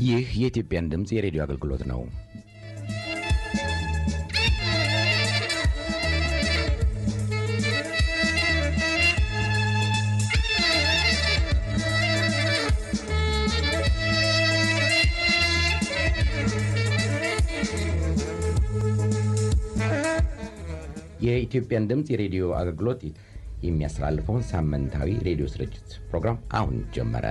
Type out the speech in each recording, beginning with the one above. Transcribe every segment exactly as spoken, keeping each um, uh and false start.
ይህ የኢትዮጵያን ድምጽ የሬዲዮ አገልግሎት ነው። የኢትዮጵያን ድምጽ የሬዲዮ አገልግሎት የሚያስተላልፈውን ሳምንታዊ ሬዲዮ ስርጭት ፕሮግራም አሁን ጀመረ።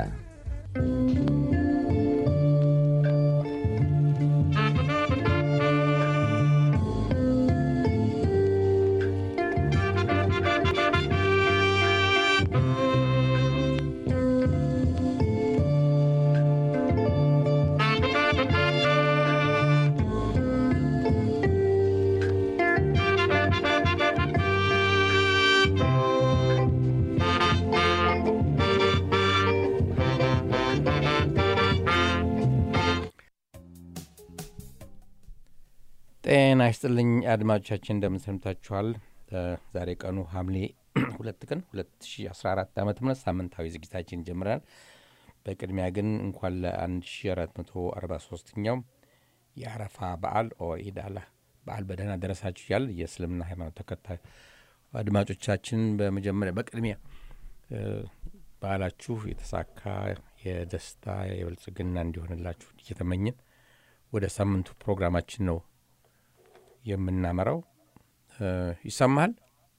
ጤና ይስጥልኝ አድማጮቻችን እንደምን ሰምታችኋል? ዛሬ ቀኑ ሐምሌ ሁለት ቀን ሁለት ሺህ አስራ አራት ዓመተ ምህረት ሳምንታዊ ዝግጅታችን ጀምረናል። በቅድሚያ ግን እንኳን ለ1443ኛው የአረፋ በዓል ኦር ኢድ አል በዓል በደህና ደረሳችሁ ይላል የእስልምና ሃይማኖት ተከታይ አድማጮቻችን። በመጀመሪያ በቅድሚያ በዓላችሁ የተሳካ የደስታ የብልጽግና እንዲሆንላችሁ እየተመኘን ወደ ሳምንቱ ፕሮግራማችን ነው የምናመራው። ይሰማል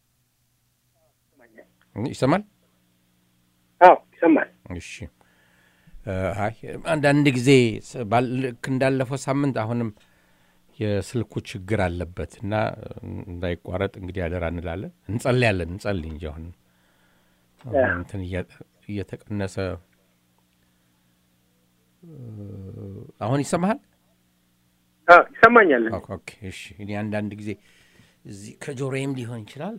ይሰማል? አዎ ይሰማል። እሺ አይ አንዳንድ ጊዜ ባልክ እንዳለፈው ሳምንት አሁንም የስልኩ ችግር አለበትና እንዳይቋረጥ እንግዲህ አደራ እንላለን። እንጸልያለን እንጸልይ እንጂ አሁን እንትን እየተቀነሰ አሁን ይሰማል? አዎ ይሰማኛል። ኦኬ እሺ። እኔ አንዳንድ ጊዜ እዚህ ከጆሮዬም ሊሆን ይችላል።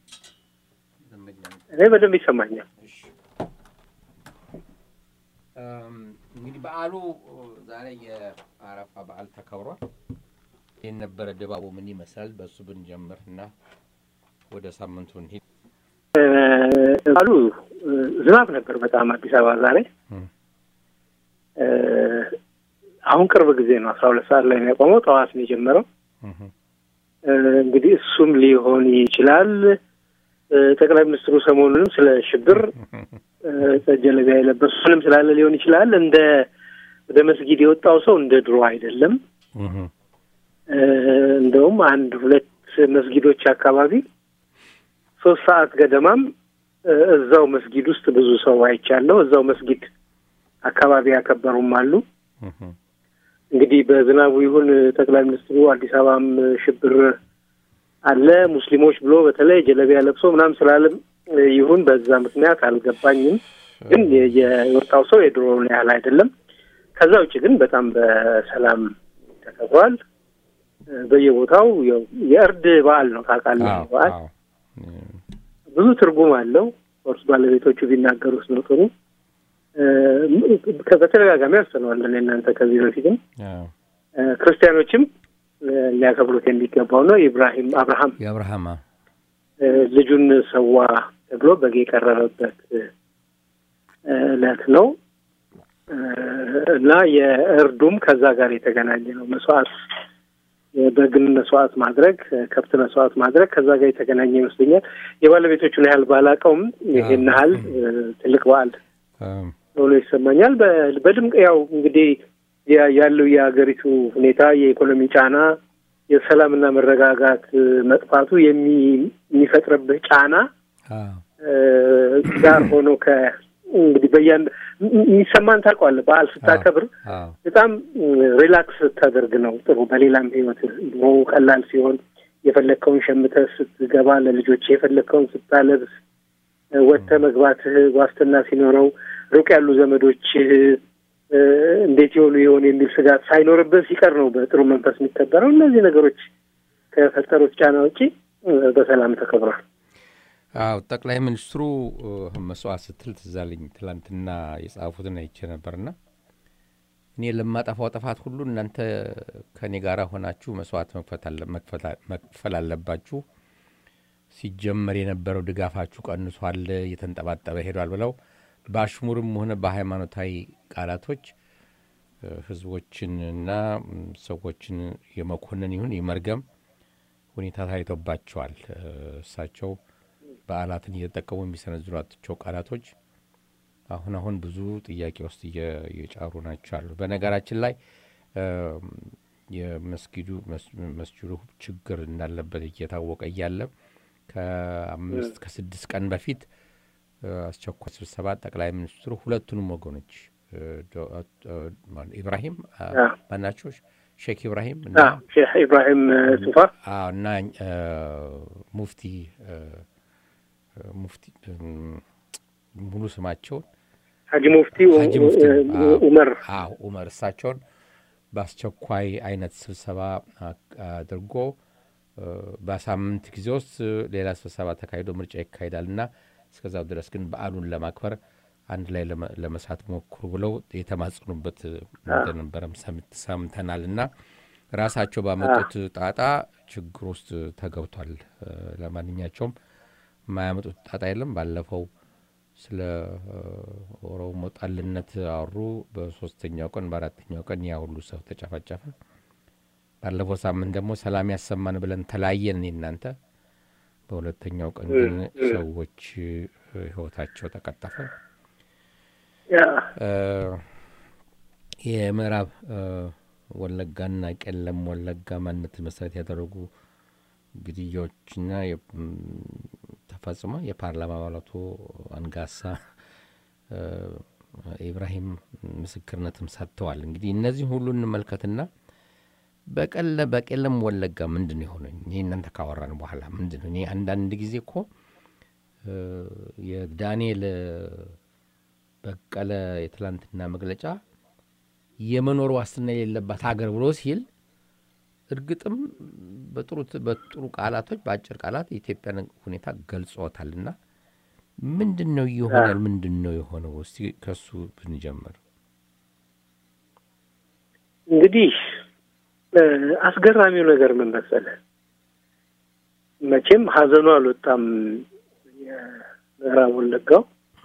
እኔ በደንብ ይሰማኛል። እሺ እም እንግዲህ በዓሉ ዛሬ የአረፋ በዓል ተከብሯል። የነበረ ድባቡ ምን ይመስላል? በሱ ብንጀምርና ወደ ሳምንቱ እንሂድ። በዓሉ ዝናብ ነበር በጣም አዲስ አበባ ዛሬ። አሁን ቅርብ ጊዜ ነው አስራ ሁለት ሰዓት ላይ ነው የቆመው። ጠዋት ነው የጀመረው። እንግዲህ እሱም ሊሆን ይችላል ጠቅላይ ሚኒስትሩ ሰሞኑንም ስለ ሽብር ተጀለቢያ የለበሱንም ስላለ ሊሆን ይችላል። እንደ ወደ መስጊድ የወጣው ሰው እንደ ድሮ አይደለም። እንደውም አንድ ሁለት መስጊዶች አካባቢ ሶስት ሰዓት ገደማም እዛው መስጊድ ውስጥ ብዙ ሰው አይቻለሁ። እዛው መስጊድ አካባቢ ያከበሩም አሉ። እንግዲህ በዝናቡ ይሁን ጠቅላይ ሚኒስትሩ አዲስ አበባም ሽብር አለ ሙስሊሞች ብሎ በተለይ ጀለቢያ ለብሶ ምናምን ስላለ ይሁን በዛ ምክንያት አልገባኝም። ግን የወጣው ሰው የድሮውን ያህል አይደለም። ከዛ ውጭ ግን በጣም በሰላም ተከብሯል። በየቦታው የእርድ በዓል ነው ታውቃለህ። በዓል ብዙ ትርጉም አለው። ወርስ ባለቤቶቹ ቢናገሩት ነው ጥሩ። ከተደጋጋሚ አስተናዋለን እናንተ ከዚህ በፊትም ክርስቲያኖችም ሊያከብሩት የሚገባው ነው። ኢብራሂም አብርሃም የአብርሃም ልጁን ሰዋ ተብሎ በግ የቀረበበት ዕለት ነው እና የእርዱም ከዛ ጋር የተገናኘ ነው። መስዋዕት በግን መስዋዕት ማድረግ ከብት መስዋዕት ማድረግ ከዛ ጋር የተገናኘ ይመስለኛል። የባለቤቶቹን ያህል ባላቀውም ይሄን ያህል ትልቅ በዓል ሆኖ ይሰማኛል። በድምቅ ያው እንግዲህ ያለው የሀገሪቱ ሁኔታ የኢኮኖሚ ጫና የሰላምና መረጋጋት መጥፋቱ የሚፈጥርብህ ጫና ጋር ሆኖ ከ እንግዲህ በያን የሚሰማን ታውቀዋለህ። በዓል ስታከብር በጣም ሪላክስ ታደርግ ነው ጥሩ። በሌላም ህይወት ነው ቀላል ሲሆን የፈለከውን ሸምተህ ስትገባ ለልጆች የፈለከውን ስታለብስ ወጥተህ መግባትህ ዋስትና ሲኖረው ሩቅ ያሉ ዘመዶች እንዴት ይሆኑ ይሆን የሚል ስጋት ሳይኖርብህ ሲቀር ነው በጥሩ መንፈስ የሚከበረው። እነዚህ ነገሮች ከፈጠሩት ጫና ውጪ በሰላም ተከብሯል። አዎ ጠቅላይ ሚኒስትሩ መስዋዕት ስትል ትዛለኝ ትላንትና የጻፉትን አይቼ ነበርና እኔ ለማጠፋው ጥፋት ሁሉ እናንተ ከኔ ጋር ሆናችሁ መስዋዕት መክፈል አለባችሁ፣ ሲጀመር የነበረው ድጋፋችሁ ቀንሷል፣ እየተንጠባጠበ ሄዷል ብለው በአሽሙርም ሆነ በሃይማኖታዊ ቃላቶች ህዝቦችንና ሰዎችን የመኮንን ይሁን የመርገም ሁኔታ ታይቶባቸዋል። እሳቸው በዓላትን እየተጠቀሙ የሚሰነዝሯቸው ቃላቶች አሁን አሁን ብዙ ጥያቄ ውስጥ እየጫሩ ናቸው። በነገራችን ላይ የመስጊዱ መስጂዱ ችግር እንዳለበት እየታወቀ እያለ ከአምስት ከስድስት ቀን በፊት አስቸኳይ ስብሰባ ጠቅላይ ሚኒስትሩ ሁለቱንም ወገኖች ኢብራሂም ማናቸው ሼክ ኢብራሂም እና ሼክ ኢብራሂም ሱፋ እና ሙፍቲ ሙፍቲ ሙሉ ስማቸው ሀጂ ሙፍቲ ዑመር አዎ ዑመር እሳቸውን በአስቸኳይ አይነት ስብሰባ አድርጎ በሳምንት ጊዜ ውስጥ ሌላ ስብሰባ ተካሂዶ ምርጫ ይካሄዳልና እስከዛው ድረስ ግን በዓሉን ለማክበር አንድ ላይ ለመስራት ሞክሩ ብለው የተማጽኑበት እንደነበረም ሰምተናልና ራሳቸው ባመጡት ጣጣ ችግር ውስጥ ተገብቷል። ለማንኛቸውም ማያመጡት ጣጣ የለም። ባለፈው ስለ ኦሮሞ ጣልነት አሩ በሶስተኛው ቀን በአራተኛው ቀን ያ ሁሉ ሰው ተጨፈጨፈ። ባለፈው ሳምንት ደግሞ ሰላም ያሰማን ብለን ተላየን እናንተ በሁለተኛው ቀን ግን ሰዎች ህይወታቸው ተቀጠፈ። ያ የምዕራብ ወለጋና ቄለም ወለጋ ማንነት መሰረት ያደረጉ ግድያዎችና ተፈጽሞ የፓርላማ አባላቱ አንጋሳ ኢብራሂም ምስክርነትም ሰጥተዋል። እንግዲህ እነዚህ ሁሉ እንመልከትና በቀለ በቄለም ወለጋ ምንድነው የሆነው? እኔ እናንተ ካወራን በኋላ ምንድነው? እኔ አንዳንድ ጊዜ እኮ የዳንኤል በቀለ የትላንትና መግለጫ የመኖር ዋስትና የሌለባት ሀገር ብሎ ሲል እርግጥም በጥሩ በጥሩ ቃላቶች በአጭር ቃላት የኢትዮጵያን ሁኔታ ገልጾታልና ምንድነው ይሆናል? ምንድነው የሆነው? እስቲ ከሱ ብንጀምር። እንግዲህ አስገራሚው ነገር ምን መሰለህ? መቼም ሀዘኑ አልወጣም። የምዕራብ ወለጋው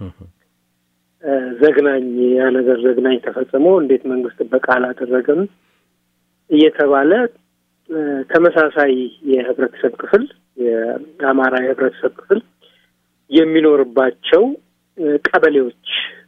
ዘግናኝ ያ ነገር ዘግናኝ ተፈጽሞ እንዴት መንግስት በቃል አደረገም እየተባለ ተመሳሳይ የህብረተሰብ ክፍል የአማራ የህብረተሰብ ክፍል የሚኖርባቸው ቀበሌዎች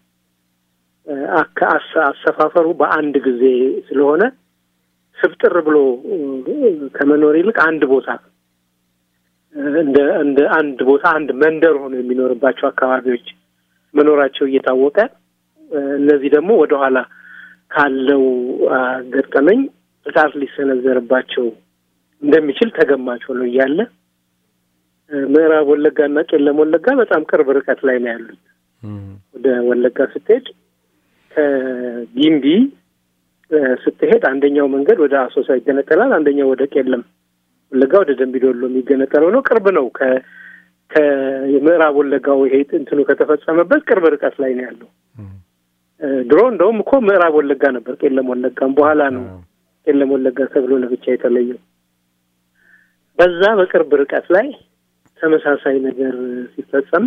አሰፋፈሩ በአንድ ጊዜ ስለሆነ ስብጥር ብሎ ከመኖር ይልቅ አንድ ቦታ እንደ እንደ አንድ ቦታ አንድ መንደር ሆኖ የሚኖርባቸው አካባቢዎች መኖራቸው እየታወቀ እነዚህ ደግሞ ወደ ኋላ ካለው ገጠመኝ ጥቃት ሊሰነዘርባቸው እንደሚችል ተገማች ሆኖ ያለ ምዕራብ ወለጋና ቄለም ወለጋ በጣም ቅርብ ርቀት ላይ ነው ያሉት። ወደ ወለጋ ስትሄድ ከጊምቢ ስትሄድ አንደኛው መንገድ ወደ አሶሳ ይገነጠላል፣ አንደኛው ወደ ቄለም ወለጋ ወደ ደምቢዶሎ የሚገነጠለው ነው። ቅርብ ነው። ከ ከምዕራብ ወለጋው ይሄ እንትኑ ከተፈጸመበት ቅርብ ርቀት ላይ ነው ያለው። ድሮ እንደውም እኮ ምዕራብ ወለጋ ነበር ቄለም ወለጋም በኋላ ነው ቄለም ወለጋ ተብሎ ለብቻ የተለየው። በዛ በቅርብ ርቀት ላይ ተመሳሳይ ነገር ሲፈጸም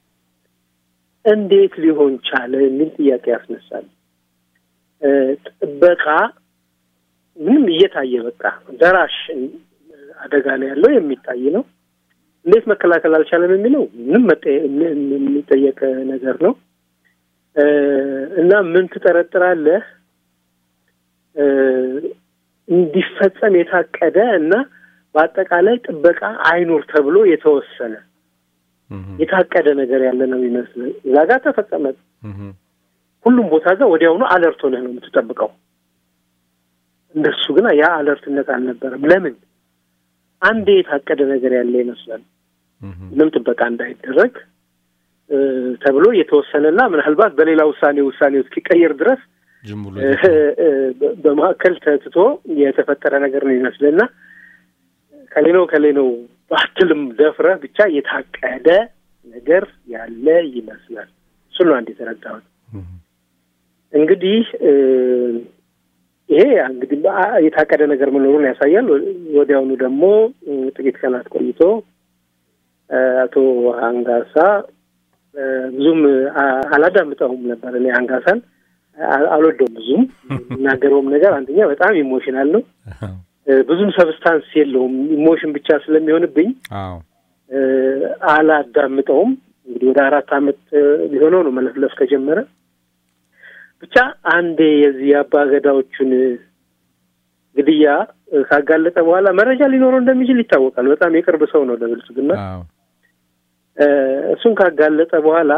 እንዴት ሊሆን ቻለ የሚል ጥያቄ ያስነሳል። ጥበቃ ምንም እየታየ በቃ ደራሽ አደጋ ላይ ያለው የሚታይ ነው። እንዴት መከላከል አልቻለም የሚለው ምንም የሚጠየቅ ነገር ነው። እና ምን ትጠረጥራለህ? እንዲፈጸም የታቀደ እና በአጠቃላይ ጥበቃ አይኖር ተብሎ የተወሰነ የታቀደ ነገር ያለ ነው የሚመስለው። እዛ ጋር ተፈጸመ። ሁሉም ቦታ ጋር ወዲያውኑ አለርት ሆነህ ነው የምትጠብቀው። እንደሱ ግን ያ አለርትነት አልነበረም። ለምን? አንዴ የታቀደ ነገር ያለ ይመስላል። ምንም ጥበቃ እንዳይደረግ ተብሎ የተወሰነና ምናልባት በሌላ ውሳኔ ውሳኔው እስኪቀየር ድረስ ጅምሉ በማከል ተትቶ የተፈጠረ ነገር ነው ይመስልና ከሌላው ከሌላው ባትልም ደፍረ ብቻ የታቀደ ነገር ያለ ይመስላል። እሱ ነው አንዴ ተረዳው። እንግዲህ ይሄ እንግዲህ የታቀደ ነገር መኖሩን ያሳያል። ወዲያውኑ ደግሞ ጥቂት ቀናት ቆይቶ አቶ አንጋሳ ብዙም አላዳምጠውም ነበር እኔ አንጋሳን አልወደውም ብዙም እናገረውም ነገር አንደኛ በጣም ኢሞሽናል ነው ብዙም ሰብስታንስ የለውም ኢሞሽን ብቻ ስለሚሆንብኝ አዎ አላዳምጠውም እንግዲህ ወደ አራት አመት ሊሆነው ነው መለፍለፍ ከጀመረ ብቻ አንዴ የዚህ አባገዳዎቹን ግድያ ካጋለጠ በኋላ መረጃ ሊኖረው እንደሚችል ይታወቃል በጣም የቅርብ ሰው ነው ለብልጽግና አዎ እሱን ካጋለጠ በኋላ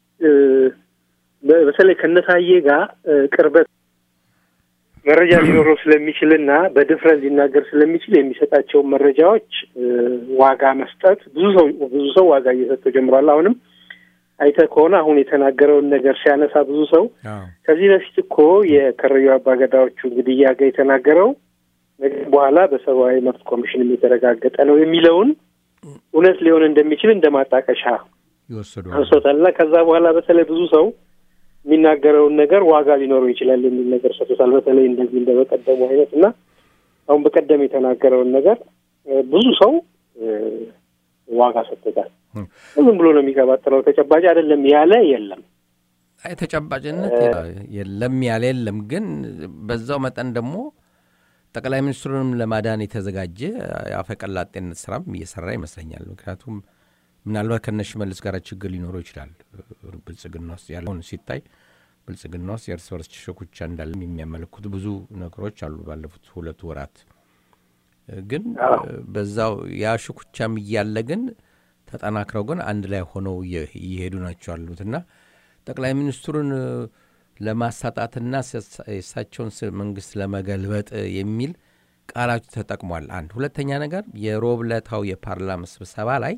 በተለይ ከነታዬ ጋር ቅርበት መረጃ ሊኖረው ስለሚችልና በድፍረት ሊናገር ስለሚችል የሚሰጣቸው መረጃዎች ዋጋ መስጠት ብዙ ሰው ብዙ ሰው ዋጋ እየሰጠ ጀምሯል አሁንም አይተ ከሆነ አሁን የተናገረውን ነገር ሲያነሳ ብዙ ሰው ከዚህ በፊት እኮ የከረዩ አባገዳዎቹ እንግዲህ ያገ የተናገረው ነገር በኋላ በሰብአዊ መብት ኮሚሽን የተረጋገጠ ነው የሚለውን እውነት ሊሆን እንደሚችል እንደማጣቀሻ ይወሰዳል አንሶታልና ከዛ በኋላ በተለይ ብዙ ሰው የሚናገረውን ነገር ዋጋ ሊኖረው ይችላል የሚል ነገር ሰጥቷል በተለይ እንደዚህ እንደበቀደሙ አይነትና አሁን በቀደም የተናገረውን ነገር ብዙ ሰው ዋጋ ሰጥቷል ዝም ብሎ ነው የሚቀባጥረው ተጨባጭ አይደለም ያለ የለም አይ ተጨባጭነት የለም ያለ የለም ግን በዛው መጠን ደግሞ ጠቅላይ ሚኒስትሩንም ለማዳን የተዘጋጀ ያፈቀላጤነት ስራም እየሰራ ይመስለኛል ምክንያቱም ምናልባት ከነሽ መልስ ጋር ችግር ሊኖረው ይችላል ብልጽግና ውስጥ ያለውን ሲታይ ብልጽግና ውስጥ የእርስ በርስ ሽኩቻ እንዳለ የሚያመለክቱ ብዙ ነገሮች አሉ ባለፉት ሁለት ወራት ግን በዛው ያ ሽኩቻም እያለ ግን ተጠናክረው ግን አንድ ላይ ሆነው እየሄዱ ናቸው አሉትና ጠቅላይ ሚኒስትሩን ለማሳጣትና እሳቸውን መንግስት ለመገልበጥ የሚል ቃላት ተጠቅሟል አንድ ሁለተኛ ነገር የሮብለታው የፓርላማ ስብሰባ ላይ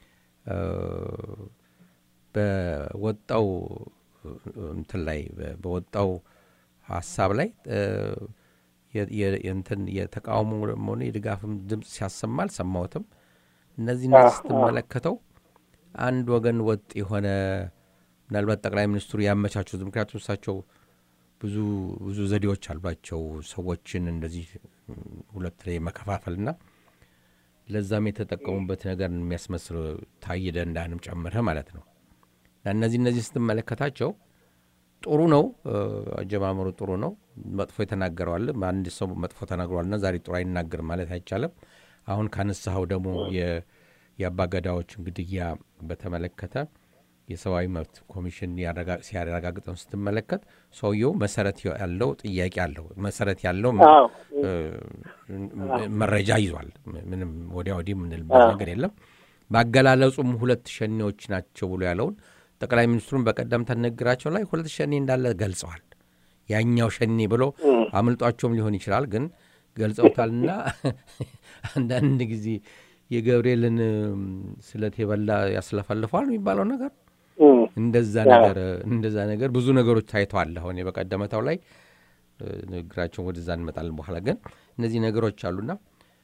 በወጣው እንትን ላይ በወጣው ሐሳብ ላይ የእንትን የተቃውሞ ሆነ የድጋፍም ድምጽ ሲያሰማል ሰማውትም እነዚህ እነዚህ ስትመለከተው አንድ ወገን ወጥ የሆነ ምናልባት ጠቅላይ ሚኒስትሩ ያመቻቹት ምክንያቱም እሳቸው ብዙ ብዙ ዘዴዎች አሏቸው ሰዎችን እንደዚህ ሁለት ላይ መከፋፈልና ለዛም የተጠቀሙበት ነገር የሚያስመስል ታይደ እንዳንም ጨምረ ማለት ነው እነዚህ እነዚህ ስትመለከታቸው ጥሩ ነው አጀማመሩ ጥሩ ነው መጥፎ የተናገረዋል አንድ ሰው መጥፎ ተናግሯልና ዛሬ ጥሩ አይናገር ማለት አይቻለም አሁን ካነሳው ደግሞ የአባገዳዎች እንግዲህ ያ በተመለከተ የሰብአዊ መብት ኮሚሽን ሲያረጋግጠው ስትመለከት ሰውየው መሰረት ያለው ጥያቄ አለው መሰረት ያለው መረጃ ይዟል ምንም ወዲያ ወዲህ ምንል ነገር የለም ማገላለጹም ሁለት ሸኔዎች ናቸው ብሎ ያለውን ጠቅላይ ሚኒስትሩን በቀደም ተነግራቸው ላይ ሁለት ሸኔ እንዳለ ገልጸዋል ያኛው ሸኔ ብሎ አምልጧቸውም ሊሆን ይችላል ግን ገልጸውታልና አንዳንድ ጊዜ የገብርኤልን ስለት የበላ ያስለፈልፋል የሚባለው ነገር እንደዛ ነገር እንደዛ ነገር ብዙ ነገሮች ታይተዋል አሁን በቀደመታው ላይ ንግራቸው ወደዛ እንመጣለን በኋላ ግን እነዚህ ነገሮች አሉና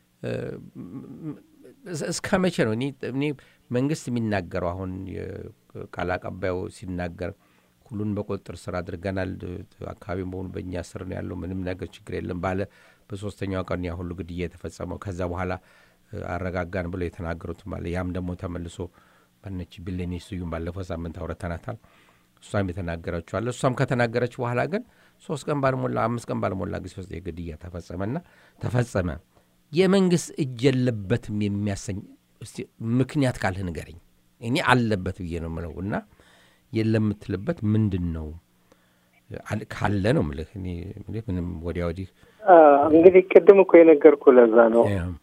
እስከመቼ ነው እኔ መንግስት የሚናገረው አሁን ቃላቀባዩ ሲናገር ሁሉን በቁጥጥር ስር አድርገናል አካባቢው በሆነ በእኛ ስር ነው ያለው ምንም ነገር ችግር የለም ባለ በሶስተኛው ቀን ያ ሁሉ ግድያ የተፈጸመው ከዛ በኋላ አረጋጋን ብለው የተናገሩት ማለት ያም ደግሞ ተመልሶ በነች ቢሊኒ ስዩም ባለፈው ሳምንት አውርተናታል እሷም የተናገረችው አለ እሷም ከተናገረች በኋላ ግን ሶስት ቀን ባልሞላ አምስት ቀን ባልሞላ ጊዜ ውስጥ የግድያ ተፈጸመና ተፈጸመ የመንግስት እጅ የለበትም የሚያሰኝ እስቲ ምክንያት ካለ ንገረኝ እኔ አለበት ብዬ ነው የምለውና የለም የምትልበት ምንድነው ካለ ነው ማለት እኔ ምንም ወዲያ ወዲህ እንግዲህ ቅድም እኮ የነገርኩ ለዛ ነው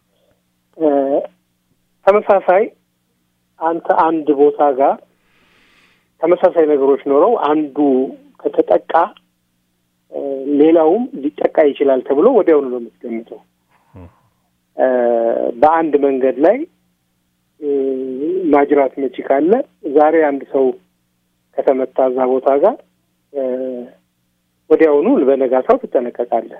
ተመሳሳይ አንተ አንድ ቦታ ጋር ተመሳሳይ ነገሮች ኖረው አንዱ ከተጠቃ ሌላውም ሊጠቃ ይችላል ተብሎ ወዲያው ነው የምትገምተው በአንድ መንገድ ላይ ማጅራት መጪ ካለ ዛሬ አንድ ሰው ከተመታዛ ቦታ ጋር ወዲያው ነው በነጋታው ተጠነቀቃለህ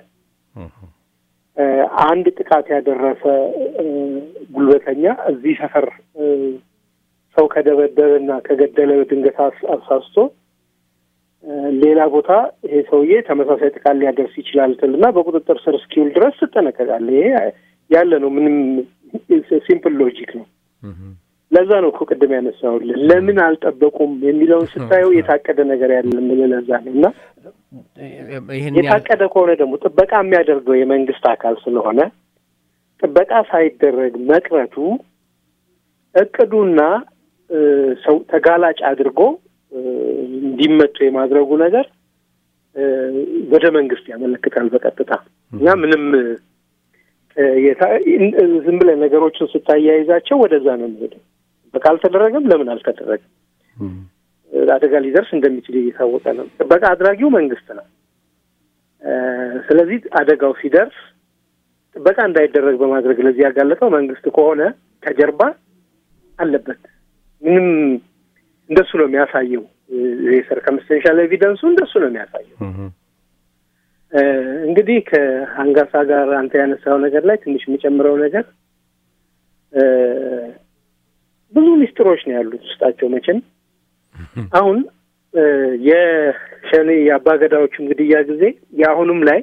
አንድ ጥቃት ያደረሰ ጉልበተኛ እዚህ ሰፈር ሰው ከደበደበና ከገደለ ድንገት አሳስቶ ሌላ ቦታ ይሄ ሰውዬ ተመሳሳይ ጥቃት ሊያደርስ ይችላል ተልና በቁጥጥር ስር እስኪውል ድረስ ተጠነቀቃለህ ይሄ ያለ ነው ምንም ሲምፕል ሎጂክ ነው ለዛ ነው እኮ ቅድም ያነሳውልህ ለምን አልጠበቁም የሚለውን ስታየው የታቀደ ነገር ያለ ምን ለዛ ነውና የታቀደ ከሆነ ደግሞ ጥበቃ የሚያደርገው የመንግስት አካል ስለሆነ ጥበቃ ሳይደረግ መቅረቱ እቅዱና ሰው ተጋላጭ አድርጎ እንዲመጡ የማድረጉ ነገር ወደ መንግስት ያመለክታል በቀጥታ እና ምንም ዝም ብለህ ነገሮችን ስታያይዛቸው ወደዛ ነው የሚሄደው በቃ አልተደረገም ለምን አልተደረገም አደጋ ሊደርስ እንደሚችል እየታወቀ ነው ጥበቃ አድራጊው መንግስት ነው ስለዚህ አደጋው ሲደርስ ጥበቃ እንዳይደረግ በማድረግ ለዚህ ያጋለጠው መንግስት ከሆነ ከጀርባ አለበት ምንም እንደሱ ነው የሚያሳየው የሰርከምስታንሻል ኤቪደንሱ እንደሱ ነው የሚያሳየው እንግዲህ ከአንጋሳ ጋር አንተ ያነሳው ነገር ላይ ትንሽ የሚጨምረው ነገር ብዙ ሚስጥሮች ነው ያሉት ውስጣቸው መቼም አሁን የሸኔ ያባገዳዎቹ እንግዲህ ያ ጊዜ ያሁንም ላይ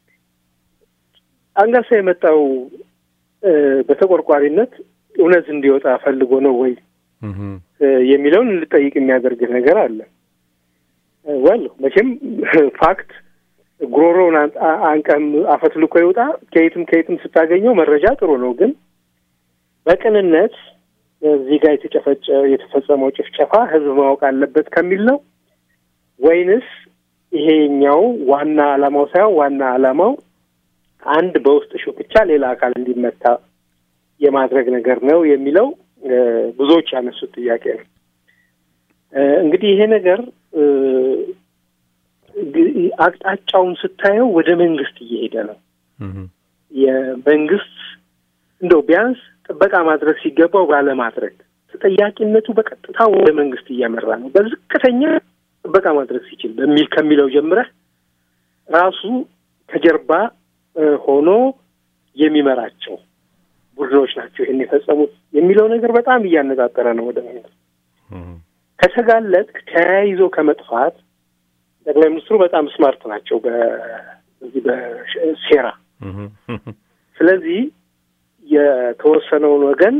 አንጋሳ የመጣው በተቆርቋሪነት እውነት እንዲወጣ ፈልጎ ነው ወይ የሚለውን ልጠይቅ የሚያደርግ ነገር አለ ወል መቼም ፋክት ግሮሮን አንቀም አፈትልኮ ይወጣ ከየትም ከየትም ስታገኘው መረጃ ጥሩ ነው ግን በቅንነት እዚህ ጋር የተጨፈጨ የተፈጸመው ጭፍጨፋ ህዝብ ማወቅ አለበት ከሚል ነው ወይንስ ይሄኛው ዋና ዓላማው ሳይሆን ዋና ዓላማው አንድ በውስጥ ሹክቻ ሌላ አካል እንዲመታ የማድረግ ነገር ነው የሚለው ብዙዎች ያነሱት ጥያቄ ነው እንግዲህ ይሄ ነገር አቅጣጫውን ስታየው ወደ መንግስት እየሄደ ነው የመንግስት እንደው ቢያንስ ጥበቃ ማድረግ ሲገባው ባለ ማድረግ ተጠያቂነቱ በቀጥታ ወደ መንግስት እያመራ ነው በዝቅተኛ ጥበቃ ማድረግ ሲችል በሚል ከሚለው ጀምረ ራሱ ከጀርባ ሆኖ የሚመራቸው ቡድኖች ናቸው ይሄን የፈጸሙት የሚለው ነገር በጣም እያነጣጠረ ነው ወደ መንግስት ከተጋለጥ ተያይዞ ከመጥፋት ጠቅላይ ሚኒስትሩ በጣም ስማርት ናቸው በዚህ በሴራ ስለዚህ የተወሰነውን ወገን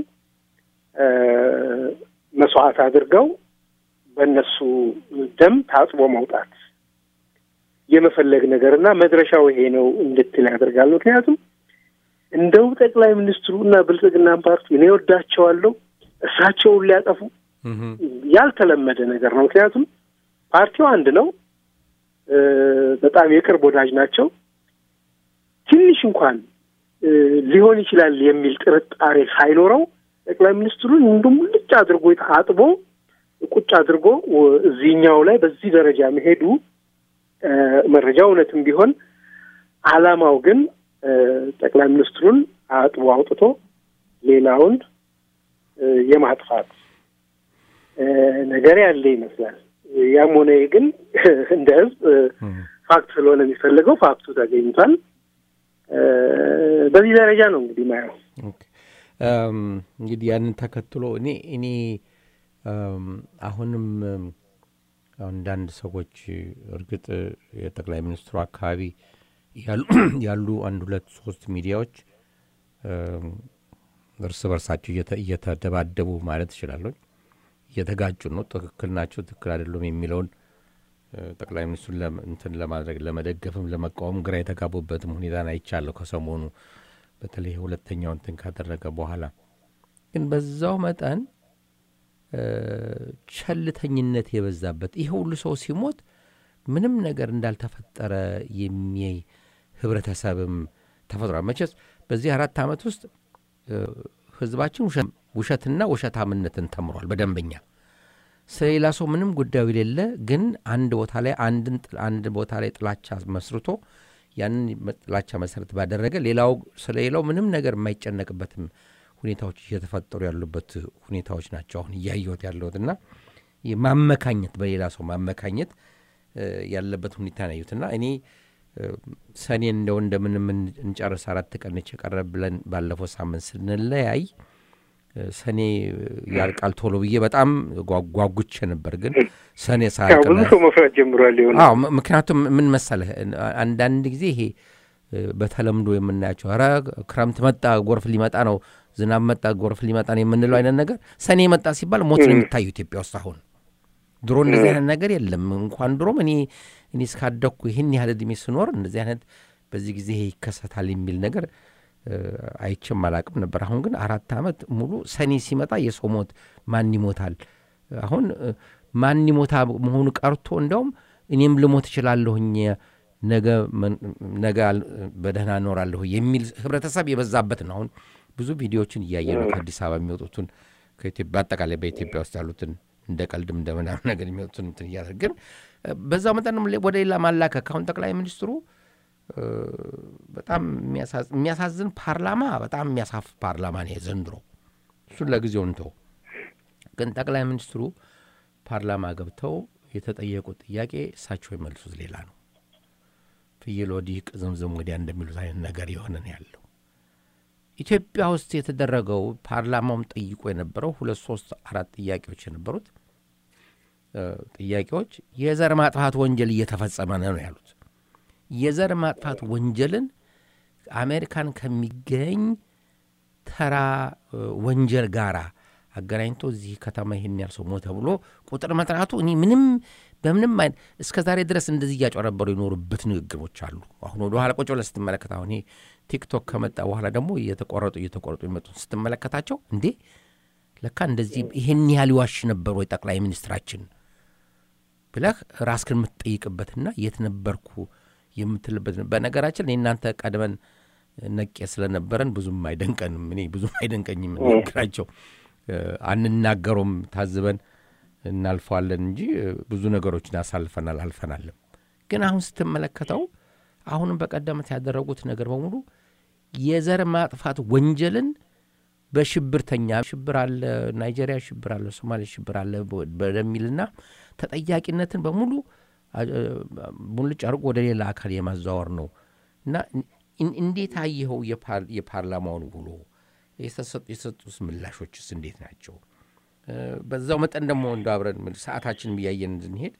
መስዋዕት አድርገው በእነሱ ደም ታጥቦ መውጣት የመፈለግ ነገርና መድረሻው ይሄ ነው እንድትል ያደርጋል ምክንያቱም እንደው ጠቅላይ ሚኒስትሩና ብልጽግና ፓርቲ እኔ ወዳቸዋለሁ እሳቸውን ሊያጠፉ ያልተለመደ ነገር ነው ምክንያቱም ፓርቲው አንድ ነው በጣም የቅርብ ወዳጅ ናቸው ትንሽ እንኳን ሊሆን ይችላል የሚል ጥርጣሬ ሳይኖረው ጠቅላይ ሚኒስትሩን እንደም ልጭ አድርጎ አጥቦ ቁጭ አድርጎ እዚህኛው ላይ በዚህ ደረጃ መሄዱ መረጃው እውነትም ቢሆን ዓላማው ግን ጠቅላይ ሚኒስትሩን አጥቦ አውጥቶ ሌላውን የማጥፋት ነገር ያለ ይመስላል ያም ሆነ ግን እንደ ህዝብ ፋክት ስለሆነ የሚፈልገው ፋክቱ ተገኝቷል በዚህ ደረጃ ነው እንግዲህ ማየው ኦኬ እም እንግዲህ ያንን ተከትሎ እኔ እኔ አሁንም አንዳንድ ሰዎች እርግጥ የጠቅላይ ሚኒስትሩ አካባቢ ያሉ ያሉ አንድ ሁለት ሶስት ሚዲያዎች እርስ በርሳቸው እየተደባደቡ ማለት ይችላል እየተጋጩ ነው ትክክል ናቸው ትክክል አይደሉም የሚለውን ጠቅላይ ሚኒስትሩን ለእንትን ለማድረግ ለመደገፍም ለመቃወም ግራ የተጋቡበትም ሁኔታ አይቻለሁ ከሰሞኑ በተለይ ሁለተኛው እንትን ካደረገ በኋላ ግን በዛው መጠን ቸልተኝነት የበዛበት ይሄ ሁሉ ሰው ሲሞት ምንም ነገር እንዳልተፈጠረ የሚይ ህብረተሰብም ተፈጥሯል መቼስ በዚህ አራት አመት ውስጥ ህዝባችን ውሸትና ውሸታምነትን ተምሯል በደንበኛ ስለሌላ ሰው ምንም ጉዳዩ የሌለ ግን አንድ ቦታ ላይ አንድን አንድ ቦታ ላይ ጥላቻ መስርቶ ያንን ጥላቻ መሰረት ባደረገ ሌላው ስለሌላው ምንም ነገር የማይጨነቅበትም ሁኔታዎች እየተፈጠሩ ያሉበት ሁኔታዎች ናቸው አሁን ያያዩት ያለውትና የማመካኘት በሌላ ሰው ማመካኘት ያለበት ሁኔታ ነው ያዩትና እኔ ሰኔ እንደው እንደምንም እንጨርስ አራት ቀን እየቀረበ ብለን ባለፈው ሳምንት ስንለያይ ሰኔ ያልቃል ቶሎ ብዬ በጣም ጓጉቼ ነበር ግን ሰኔ ሳይቀር ብዙ ሰው መፍራት ጀምሯል ይሆናል አዎ ምክንያቱም ምን መሰለህ አንዳንድ ጊዜ ይሄ በተለምዶ የምናያቸው አረ ክረምት መጣ ጎርፍ ሊመጣ ነው ዝናብ መጣ ጎርፍ ሊመጣ ነው የምንለው አይነት ነገር ሰኔ መጣ ሲባል ሞት ነው የሚታየው ኢትዮጵያ ውስጥ አሁን ድሮ እንደዚህ አይነት ነገር የለም እንኳን ድሮም እኔ እኔ እስካደኩ ይሄን ያህል እድሜ ስኖር እንደዚህ አይነት በዚህ ጊዜ ይከሰታል የሚል ነገር አይቼም አላቅም ነበር አሁን ግን አራት አመት ሙሉ ሰኔ ሲመጣ የሰው ሞት ማን ይሞታል አሁን ማን ይሞታ መሆኑ ቀርቶ እንደውም እኔም ልሞት እችላለሁኝ ነገ ነገ በደህና ኖራለሁ የሚል ህብረተሰብ የበዛበት ነው አሁን ብዙ ቪዲዮዎችን ያያየነው ከአዲስ አበባ የሚወጡትን ከኢትዮጵያ አጠቃላይ በኢትዮጵያ ውስጥ ያሉትን እንደ ቀልድም እንደምናምን ነገር የሚወጡትን እንትን ያደርግን በዛው መጠንም ወደ ሌላ ማላከክ አሁን ጠቅላይ ሚኒስትሩ በጣም የሚያሳዝን ፓርላማ በጣም የሚያሳፍ ፓርላማ ነው ዘንድሮ እሱን ለጊዜው እንተው ግን ጠቅላይ ሚኒስትሩ ፓርላማ ገብተው የተጠየቁት ጥያቄ እሳቸው ይመልሱት ሌላ ነው ፍየል ወዲህ ቅዝምዝም ወዲያ እንደሚሉት አይነት ነገር የሆነ ነው ያለው ኢትዮጵያ ውስጥ የተደረገው ፓርላማውም ጠይቆ የነበረው ሁለት ሶስት አራት ጥያቄዎች የነበሩት ጥያቄዎች የዘር ማጥፋት ወንጀል እየተፈጸመ ነው ያሉት የዘር ማጥፋት ወንጀልን አሜሪካን ከሚገኝ ተራ ወንጀል ጋራ አገናኝቶ እዚህ ከተማ ይሄን ያልሰው ሞተ ብሎ ቁጥር መጥራቱ እኔ ምንም በምንም አይነት እስከ ዛሬ ድረስ እንደዚህ ያጨረበሩ ይኖርበት ንግግሮች አሉ አሁን ወደ ኋላ ቆጭ ብለህ ስትመለከት አሁን ይሄ ቲክቶክ ከመጣ በኋላ ደግሞ እየተቆረጡ እየተቆረጡ ይመጡት ስትመለከታቸው እንዴ ለካ እንደዚህ ይሄን ያህል ይዋሽ ነበር ወይ ጠቅላይ ሚኒስትራችን ብለህ ራስህን የምትጠይቅበትና የት ነበርኩ የምትልበት በነገራችን እናንተ ቀድመን ነቄ ስለነበረን ብዙም አይደንቀንም እኔ ብዙም አይደንቀኝም ንግግራቸው አንናገሩም ታዝበን እናልፋለን እንጂ ብዙ ነገሮችን አሳልፈናል አልፈናል ግን አሁን ስትመለከተው አሁንም በቀደመት ያደረጉት ነገር በሙሉ የዘር ማጥፋት ወንጀልን በሽብርተኛ ሽብር አለ ናይጄሪያ ሽብር አለ ሶማሌ ሽብር አለ በደሚልና ተጠያቂነትን በሙሉ ሙልጭ አርጎ ወደ ሌላ አካል የማዛወር ነው እና እንዴት አየኸው የፓርላማውን ውሎ የሰጡት ምላሾችስ እንዴት ናቸው በዛው መጠን ደግሞ እንዳብረን ሰዓታችን በያየን እንድንሄድ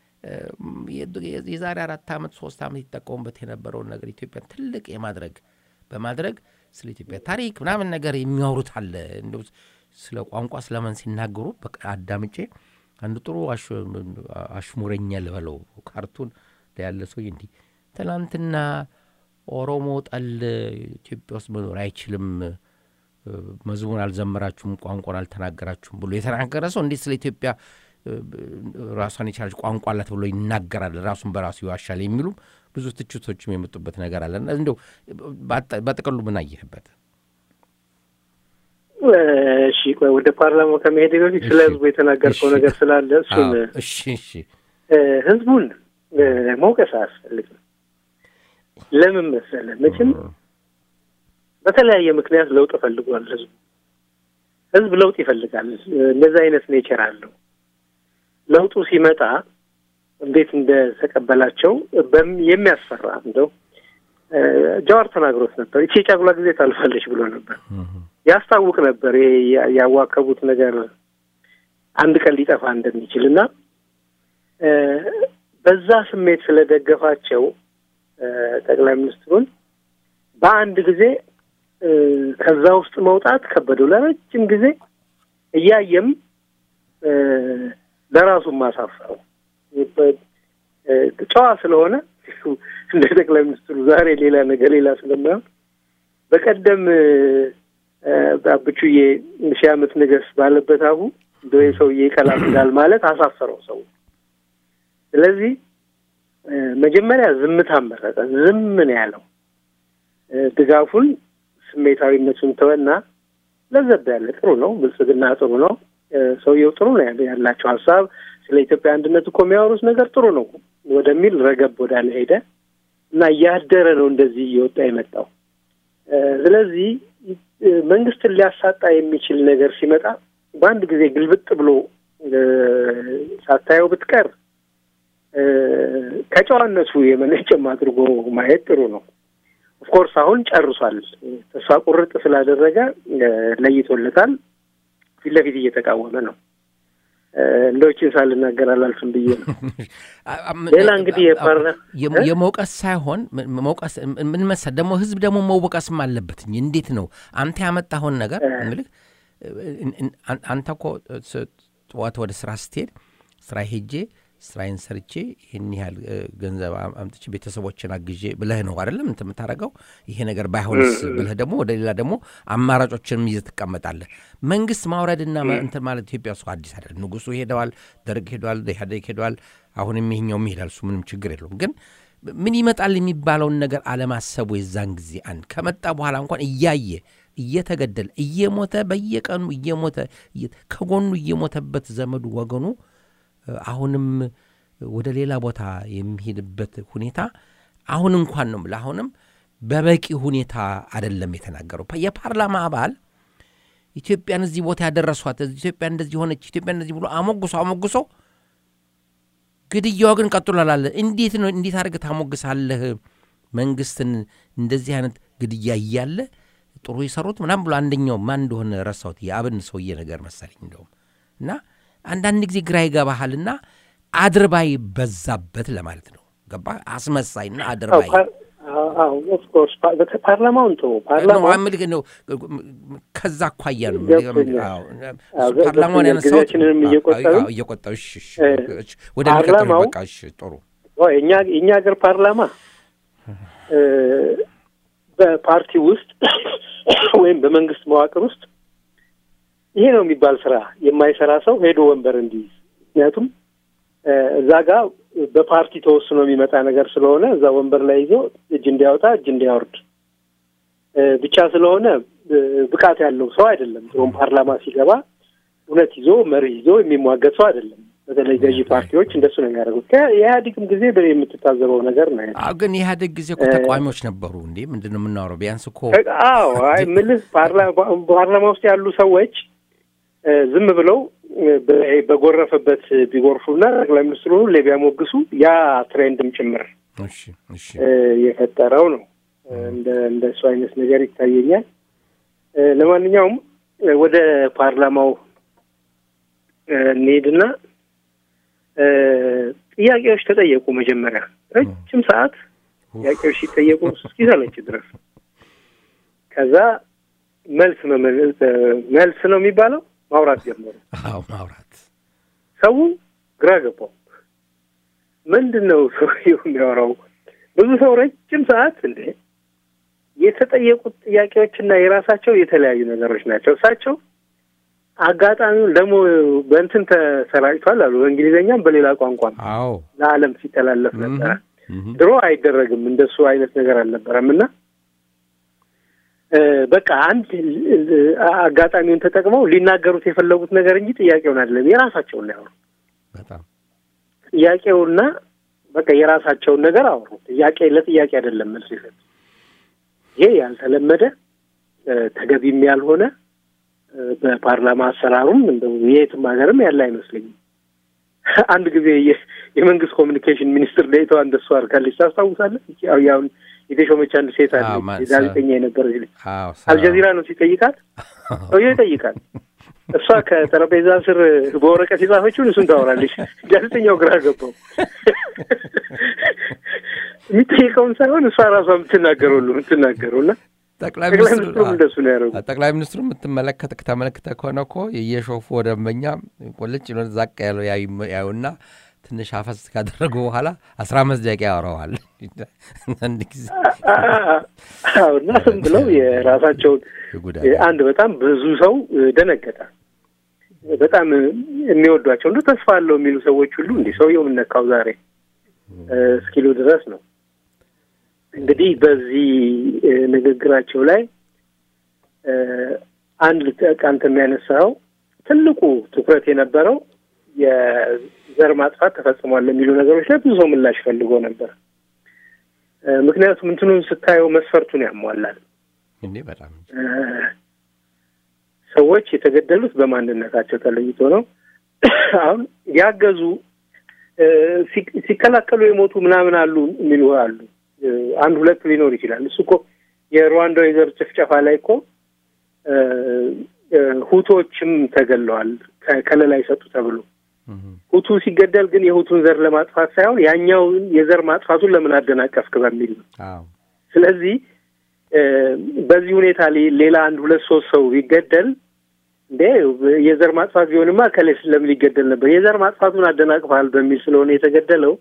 የዛሬ አራት አመት ሶስት አመት ይተቀውበት የነበረው ነገር ኢትዮጵያ ትልቅ የማድረግ በማድረግ ስለ ኢትዮጵያ ታሪክ ምናምን ነገር የሚያወሩት አለ እንደው ስለ ቋንቋ ስለማን ሲናገሩ በቃ አዳምጬ አንድ ጥሩ አሽሙረኛ ለበለው ካርቱን ያለ ሰው እንዲ ትላንትና ኦሮሞ ጠል ኢትዮጵያ ውስጥ መኖር አይችልም መዝሙር አልዘመራችሁም ቋንቋን አልተናገራችሁም ብሎ የተናገረ ሰው እንዴት ስለ ኢትዮጵያ ራሷን የቻለች ቋንቋ አላት ብሎ ይናገራል ራሱን በራሱ ይዋሻል የሚሉ ብዙ ትችቶችም የመጡበት ነገር አለ እንደው በጥቅሉ ምን አየህበት እሺ ቆይ ወደ ፓርላማው ከመሄድ በፊት ስለ ህዝቡ የተናገርከው ነገር ስላለ እሱን እሺ እሺ ህዝቡን መውቀስ አያስፈልግም ለምን መሰለህ መቼም በተለያየ ምክንያት ለውጥ ፈልጓል ህዝብ ህዝብ ለውጥ ይፈልጋል እንደዛ አይነት ኔቸር አለው ለውጡ ሲመጣ እንዴት እንደተቀበላቸው የሚያስፈራ እንደው ጃዋር ተናግሮት ነበር እቺ ጫጉላ ጊዜ ታልፋለች ብሎ ነበር ያስታውቅ ነበር ያዋከቡት ነገር አንድ ቀን ሊጠፋ እንደሚችልና በዛ ስሜት ስለደገፋቸው ጠቅላይ ሚኒስትሩን በአንድ ጊዜ ከዛ ውስጥ መውጣት ከበደው ለረጅም ጊዜ እያየም ለራሱ ማሳፈረው ጨዋ ስለሆነ እንደ ጠቅላይ ሚኒስትሩ ዛሬ ሌላ ነገር ሌላ ስለማይሆን በቀደም ባብቹዬ ሺዓመት ንገስ ባለበት አቡ እንደው ሰውዬ ይከላከላል ማለት አሳፈረው ሰው ስለዚህ መጀመሪያ ዝምታ መረጠ ዝም ነው ያለው ድጋፉን ስሜታዊነቱን ተወና ለዘብ ያለ ጥሩ ነው ብልጽግና ጥሩ ነው ሰውየው ጥሩ ነው ያላቸው ሐሳብ ስለ ኢትዮጵያ አንድነት እኮ የሚያወሩት ነገር ጥሩ ነው ወደሚል ረገብ ወዳለ ሄደ እና ያደረ ነው እንደዚህ ይወጣ የመጣው ስለዚህ መንግስትን ሊያሳጣ የሚችል ነገር ሲመጣ በአንድ ጊዜ ግልብጥ ብሎ ሳታየው ብትቀር ከጨዋነቱ የመነጨም አድርጎ ማየት ጥሩ ነው ኦፍ ኮርስ አሁን ጨርሷል ተስፋ ቁርጥ ስላደረገ ለይቶለታል ፊት ለፊት እየተቃወመ ነው እንደውችን ሳልናገር አላልፍም ብዬ ነው። ሌላ እንግዲህ የፓርላ የሞቀስ ሳይሆን ሞቀስ ምን መሰለ ደግሞ ህዝብ ደግሞ መወቀስም አለበት። እንዴት ነው አንተ ያመጣውን ነገር እንግዲህ አንተ እኮ ጠዋት ወደ ስራ ስትሄድ ስራ ሄጄ ስራዬን ሰርቼ ይሄን ያህል ገንዘብ አምጥቼ ቤተሰቦችን አግዤ ብለህ ነው አይደለም እንት የምታረጋው። ይሄ ነገር ባይሆንስ ብለህ ደግሞ ወደ ሌላ ደግሞ አማራጮችንም ይዘህ ትቀመጣለህ። መንግስት ማውረድና እንት ማለት ኢትዮጵያ ውስጥ አዲስ አይደለም። ንጉሱ ሄደዋል፣ ደርግ ሄደዋል፣ ኢህአዴግ ሄደዋል። አሁንም ይሄኛው ይሄዳል። እሱ ምንም ችግር የለውም። ግን ምን ይመጣል የሚባለውን ነገር አለማሰቡ የዛን ጊዜ አንድ ከመጣ በኋላ እንኳን እያየ እየተገደለ እየሞተ በየቀኑ እየሞተ ከጎኑ እየሞተበት ዘመዱ ወገኑ አሁንም ወደ ሌላ ቦታ የሚሄድበት ሁኔታ አሁን እንኳን ነው ለአሁንም በበቂ ሁኔታ አይደለም የተናገረው። የፓርላማ አባል ኢትዮጵያን እዚህ ቦታ ያደረሷት ኢትዮጵያ እንደዚህ ሆነች ኢትዮጵያ እንደዚህ ብሎ አሞግሶ አሞግሶ ግድያው ግን ቀጥሏል አለ። እንዴት ነው እንዴት አድርገህ ታሞግሳለህ መንግስትን እንደዚህ አይነት ግድያ እያለ ጥሩ ይሰሩት ምናምን ብሎ አንደኛው ማን እንደሆነ ረሳሁት። የአብን ሰውዬ ነገር መሰለኝ እንደውም እና አንዳንድ ጊዜ ግራ ይገባሃልና አድርባይ በዛበት ለማለት ነው። ገባ አስመሳይና አድርባይ አዎ ኦፍ ኮርስ ፓርላማውን ተው ፓርላማው አምልክ ነው ከዛ አኳያ ነው። አዎ ፓርላማውን ያነሳውችንም እየቆጣው እየቆጣው እሺ ወደ ለከተማ በቃሽ ጥሩ ወይ እኛ እኛ ሀገር ፓርላማ በፓርቲ ውስጥ ወይም በመንግስት መዋቅር ውስጥ ይሄ ነው የሚባል ስራ የማይሰራ ሰው ሄዶ ወንበር እንዲይዝ። ምክንያቱም እዛ ጋር በፓርቲ ተወስኖ የሚመጣ ነገር ስለሆነ እዛ ወንበር ላይ ይዞ እጅ እንዲያወጣ እጅ እንዲያወርድ ብቻ ስለሆነ ብቃት ያለው ሰው አይደለም። ድሮም ፓርላማ ሲገባ እውነት ይዞ መሪ ይዞ የሚሟገት ሰው አይደለም። በተለይ ገዢ ፓርቲዎች እንደሱ ነው የሚያደርጉት። የኢህአዴግም ጊዜ በሬ የምትታዘበው ነገር ነው። አዎ ግን ኢህአዴግ ጊዜ እኮ ተቋሚዎች ነበሩ እንዴ ምንድነው የምናወራው? ቢያንስ እኮ አዎ አይ ምልህ ፓርላማ ውስጥ ያሉ ሰዎች ዝም ብለው በጎረፈበት ቢጎርፉና ጠቅላይ ሚኒስትሩ ለቢያሞግሱ ያ ትሬንድም ጭምር እሺ እሺ የፈጠረው ነው። እንደ እንደሱ አይነት ነገር ይታየኛል። ለማንኛውም ወደ ፓርላማው እንሂድና ጥያቄዎች ተጠየቁ። መጀመሪያ ረጅም ሰዓት ጥያቄዎች ሲጠየቁ እስኪሰለች ድረስ ከዛ መልስ መልስ ነው የሚባለው ማውራት ጀመሩ። አዎ ማውራት ሰው ግራ ገባው። ምንድነው ሰው የሚያወራው? ብዙ ሰው ረጅም ሰዓት እንደ የተጠየቁት ጥያቄዎችና የራሳቸው የተለያዩ ነገሮች ናቸው። እሳቸው አጋጣሚውን ደግሞ በእንትን ተሰራጭቷል አሉ በእንግሊዘኛም በሌላ ቋንቋም አዎ ለዓለም ሲተላለፍ ነበር። ድሮ አይደረግም እንደሱ አይነት ነገር አልነበረምና በቃ አንድ አጋጣሚውን ተጠቅመው ሊናገሩት የፈለጉት ነገር እንጂ ጥያቄውን አይደለም የራሳቸውን ነው ያወሩት። በጣም ጥያቄውና በቃ የራሳቸውን ነገር አወሩ። ጥያቄ ለጥያቄ አይደለም መልስ ይሰጥ። ይሄ ያልተለመደ ተገቢም ያልሆነ በፓርላማ አሰራሩም እንደው የትም ሀገርም ያለ አይመስልኝም። አንድ ጊዜ የመንግስት ኮሚኒኬሽን ሚኒስትር ዴኤታ እንደሱ አርካልሽ ታስታውሳለህ? ያው ያው የተሾመች አንድ ሴት አለች ጋዜጠኛ የነበረች ልጅ አልጀዚራ ነው ሲጠይቃት ነው ይጠይቃል። እሷ ከጠረጴዛ ስር በወረቀት የጻፈችው እሱን ታወራለች። ጋዜጠኛው ግራ ገባው። የሚጠይቀውን ሳይሆን እሷ ራሷ የምትናገረው ሁሉ የምትናገረውና ጠቅላይ ሚኒስትሩ እንደሱ ነው ያደረጉት። ጠቅላይ ሚኒስትሩ የምትመለከት ከተመለከተ ከሆነ እኮ የየሾፉ ወደመኛ ቆልጭ ነው ዛቅ ያለው ያዩና ትንሽ አፈስ ካደረጉ በኋላ አስራ አምስት ደቂቃ ያወራዋል። አንድ ጊዜ አዎ እና ዝም ብለው የራሳቸውን አንድ በጣም ብዙ ሰው ደነገጠ። በጣም የሚወዷቸው እንደ ተስፋ አለው የሚሉ ሰዎች ሁሉ እንዴ ሰውየው ምን ነካው ዛሬ እስኪሉ ድረስ ነው። እንግዲህ በዚህ ንግግራቸው ላይ አንድ ቃንተ የሚያነሳው ትልቁ ትኩረት የነበረው የዘር ማጥፋት ተፈጽሟል የሚሉ ነገሮች ላይ ብዙ ምላሽ ፈልጎ ነበር። ምክንያቱም እንትኑን ስታየው መስፈርቱን ያሟላል። እንዴ በጣም ሰዎች የተገደሉት በማንነታቸው ተለይቶ ነው። አሁን ያገዙ ሲከላከሉ የሞቱ ምናምን አሉ የሚሉ አሉ። አንድ ሁለት ሊኖር ይችላል። እሱ እኮ የሩዋንዳ የዘር ጭፍጨፋ ላይ እኮ ሁቶችም ተገለዋል ከለላ ይሰጡ ተብሎ ሁቱ ሲገደል ግን የሁቱን ዘር ለማጥፋት ሳይሆን ያኛው የዘር ማጥፋቱን ለምን አደናቀፍክ በሚል ነው። አዎ ስለዚህ በዚህ ሁኔታ ሌላ አንድ ሁለት ሶስት ሰው ቢገደል እንዴ የዘር ማጥፋት ቢሆንማ ከሌስ ለምን ሊገደል ነበር? የዘር ማጥፋቱን አደናቅፋል በሚል ስለሆነ የተገደለው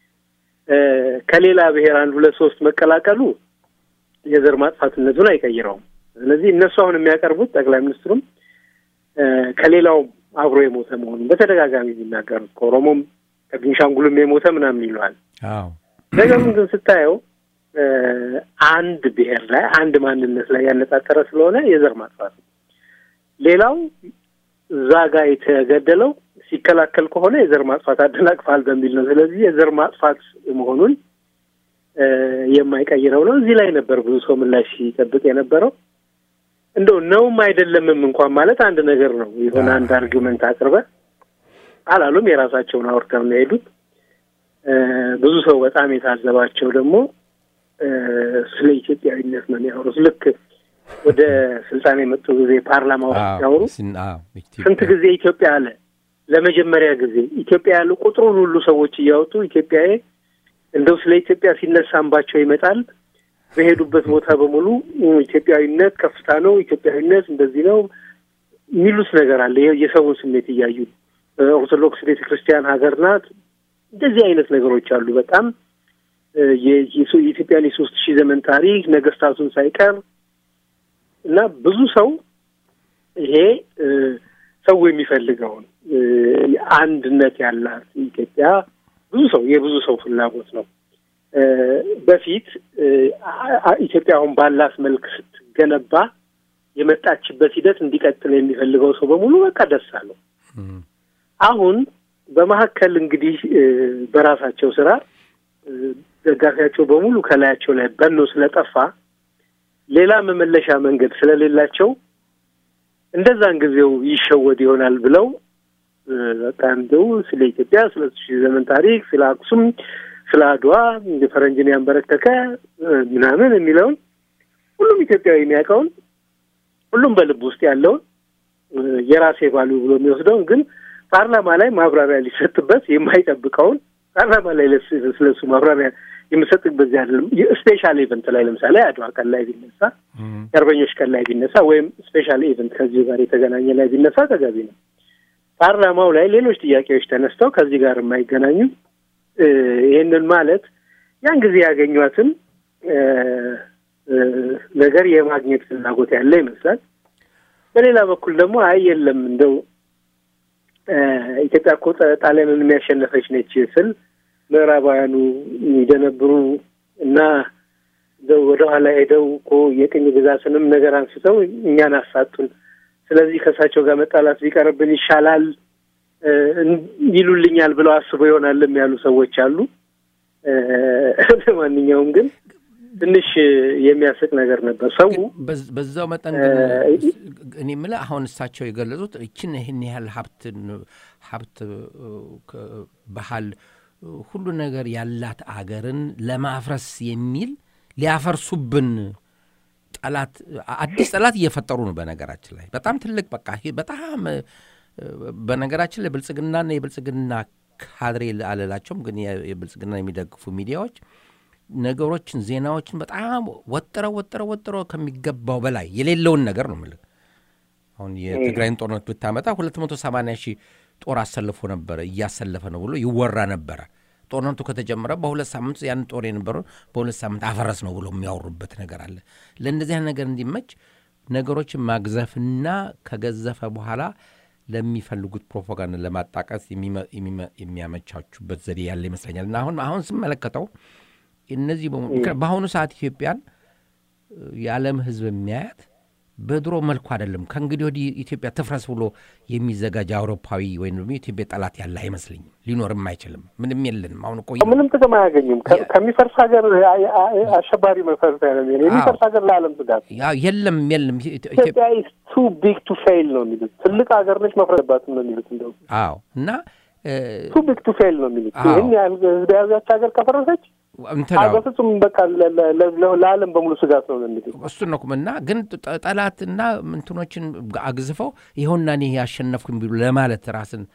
ከሌላ ብሔር አንድ ሁለት ሶስት መቀላቀሉ የዘር ማጥፋትነቱን አይቀይረውም። ስለዚህ እነሱ አሁን የሚያቀርቡት ጠቅላይ ሚኒስትሩም ከሌላው አብሮ የሞተ መሆኑን በተደጋጋሚ ይናገሩት ከኦሮሞም ከቤንሻንጉልም የሞተ ምናምን ይሏል። አዎ ነገሩን ግን ስታየው አንድ ብሔር ላይ አንድ ማንነት ላይ ያነጣጠረ ስለሆነ የዘር ማጥፋት ነው። ሌላው ዛጋ የተገደለው ሲከላከል ከሆነ የዘር ማጥፋት አደናቅፋል በሚል ነው። ስለዚህ የዘር ማጥፋት መሆኑን የማይቀይረው ነው። እዚህ ላይ ነበር ብዙ ሰው ምላሽ ሲጠብቅ የነበረው። እንደው ነውም አይደለምም እንኳን ማለት አንድ ነገር ነው። የሆነ አንድ አርጊውመንት አቅርበ አላሉም የራሳቸውን አውርተው ነው የሄዱት። ብዙ ሰው በጣም የታዘባቸው ደግሞ ስለ ኢትዮጵያዊነት ነው የሚያወሩት። ልክ ወደ ስልጣን የመጡ ጊዜ ፓርላማው ያወሩ ስንት ጊዜ ኢትዮጵያ አለ ለመጀመሪያ ጊዜ ኢትዮጵያ ያሉ ቁጥሩን ሁሉ ሰዎች እያወጡ ኢትዮጵያዬ እንደው ስለ ኢትዮጵያ ሲነሳምባቸው ይመጣል። በሄዱበት ቦታ በሙሉ ኢትዮጵያዊነት ከፍታ ነው፣ ኢትዮጵያዊነት እንደዚህ ነው ሚሉስ ነገር አለ። የሰውን ስሜት እያዩ ኦርቶዶክስ ቤተክርስቲያን ሀገር ናት እንደዚህ አይነት ነገሮች አሉ። በጣም የኢትዮጵያን የሶስት ሺህ ዘመን ታሪክ ነገስታቱን ሳይቀር እና ብዙ ሰው ይሄ ሰው የሚፈልገውን አንድነት ያላት ኢትዮጵያ ብዙ ሰው የብዙ ሰው ፍላጎት ነው። በፊት ኢትዮጵያ አሁን ባላት መልክ ስትገነባ የመጣችበት ሂደት እንዲቀጥል የሚፈልገው ሰው በሙሉ በቃ ደስ አለው። አሁን በመሐከል እንግዲህ በራሳቸው ስራ ደጋፊያቸው በሙሉ ከላያቸው ላይ በኖ ስለጠፋ ሌላ መመለሻ መንገድ ስለሌላቸው እንደዛን ጊዜው ይሸወድ ይሆናል ብለው በቃ እንደው ስለ ኢትዮጵያ ስለ ሺህ ዘመን ታሪክ ስለ አክሱም ስለ አድዋ ፈረንጅን ያንበረከከ ምናምን የሚለውን ሁሉም ኢትዮጵያዊ የሚያውቀውን ሁሉም በልብ ውስጥ ያለውን የራሴ ባሉ ብሎ የሚወስደው ግን ፓርላማ ላይ ማብራሪያ ሊሰጥበት የማይጠብቀውን ፓርላማ ላይ ስለሱ ማብራሪያ የሚሰጥበት አይደለም። ስፔሻል ኢቨንት ላይ ለምሳሌ አድዋ ቀን ላይ ቢነሳ የአርበኞች ቀን ላይ ቢነሳ ወይም ስፔሻል ኢቨንት ከዚህ ጋር የተገናኘ ላይ ቢነሳ ተገቢ ነው። ፓርላማው ላይ ሌሎች ጥያቄዎች ተነስተው ከዚህ ጋር የማይገናኙ ይሄንን ማለት ያን ጊዜ ያገኙትን ነገር የማግኘት ፍላጎት ያለ ይመስላል። በሌላ በኩል ደግሞ አይ የለም እንደው ኢትዮጵያ እኮ ጣሊያንን የሚያሸነፈች ነች ስል ምዕራባውያኑ ይደነብሩ እና ወደ ኋላ ሄደው እኮ የቅኝ ግዛትንም ነገር አንስተው እኛን አሳጡን፣ ስለዚህ ከሳቸው ጋር መጣላት ቢቀርብን ይሻላል ይሉልኛል ብለው አስበው ይሆናልም ያሉ ሰዎች አሉ። ለማንኛውም ግን ትንሽ የሚያስቅ ነገር ነበር። ሰው በዛው መጠን እኔ ምለ አሁን እሳቸው የገለጹት እቺን ይሄን ያህል ሀብት ሀብት ባህል ሁሉ ነገር ያላት አገርን ለማፍረስ የሚል ሊያፈርሱብን ጠላት አዲስ ጠላት እየፈጠሩ ነው። በነገራችን ላይ በጣም ትልቅ በቃ በጣም በነገራችን ላይ ብልጽግናና የብልጽግና ካድሬ አለላቸውም ግን የብልጽግና የሚደግፉ ሚዲያዎች ነገሮችን ዜናዎችን በጣም ወጥረው ወጥረው ወጥረው ከሚገባው በላይ የሌለውን ነገር ነው ማለት። አሁን የትግራይን ጦርነት ብታመጣ ሁለት መቶ ሰማንያ ሺህ ጦር አሰልፎ ነበር እያሰለፈ ነው ብሎ ይወራ ነበር። ጦርነቱ ከተጀመረ በሁለት ሳምንት ያን ጦር የነበረው በሁለት ሳምንት አፈረስ ነው ብሎ የሚያወሩበት ነገር አለ። ለእንደዚህ አይነት ነገር እንዲመች ነገሮችን ማግዘፍና ከገዘፈ በኋላ ለሚፈልጉት ፕሮፓጋንዳ ለማጣቀስ የሚያመቻቹበት ዘዴ ያለ ይመስለኛል። እና አሁን አሁን ስመለከተው እነዚህ በአሁኑ ሰዓት ኢትዮጵያን የዓለም ሕዝብ የሚያያት በድሮ መልኩ አይደለም። ከእንግዲህ ወዲህ ኢትዮጵያ ትፍረስ ብሎ የሚዘጋጅ አውሮፓዊ ወይም ደግሞ ኢትዮጵያ ጠላት ያለ አይመስልኝም። ሊኖርም አይችልም። ምንም የለንም። አሁን ቆይ ምንም ጥቅም አያገኝም። ከሚፈርስ ሀገር አሸባሪ መፈርስ አይደለም። የሚፈርስ ሀገር ለዓለም ስጋት ያው የለም የለም። ኢትዮጵያ is too big to fail ነው የሚሉት። ትልቅ ሀገር ነች መፍረስባት ነው የሚሉት እንደው። አዎ እና too big to fail ነው የሚሉት። ይሄን ያህል ህዝብ ያዛች ሀገር ከፈረሰች አገፍጹም በቃ ለዓለም በሙሉ ስጋት ነው የሚሉት። እሱ ነው እና ግን ጠላትና እንትኖችን አግዝፈው ይሁንና እኔ ያሸነፍኩኝ ቢሉ ለማለት ራስን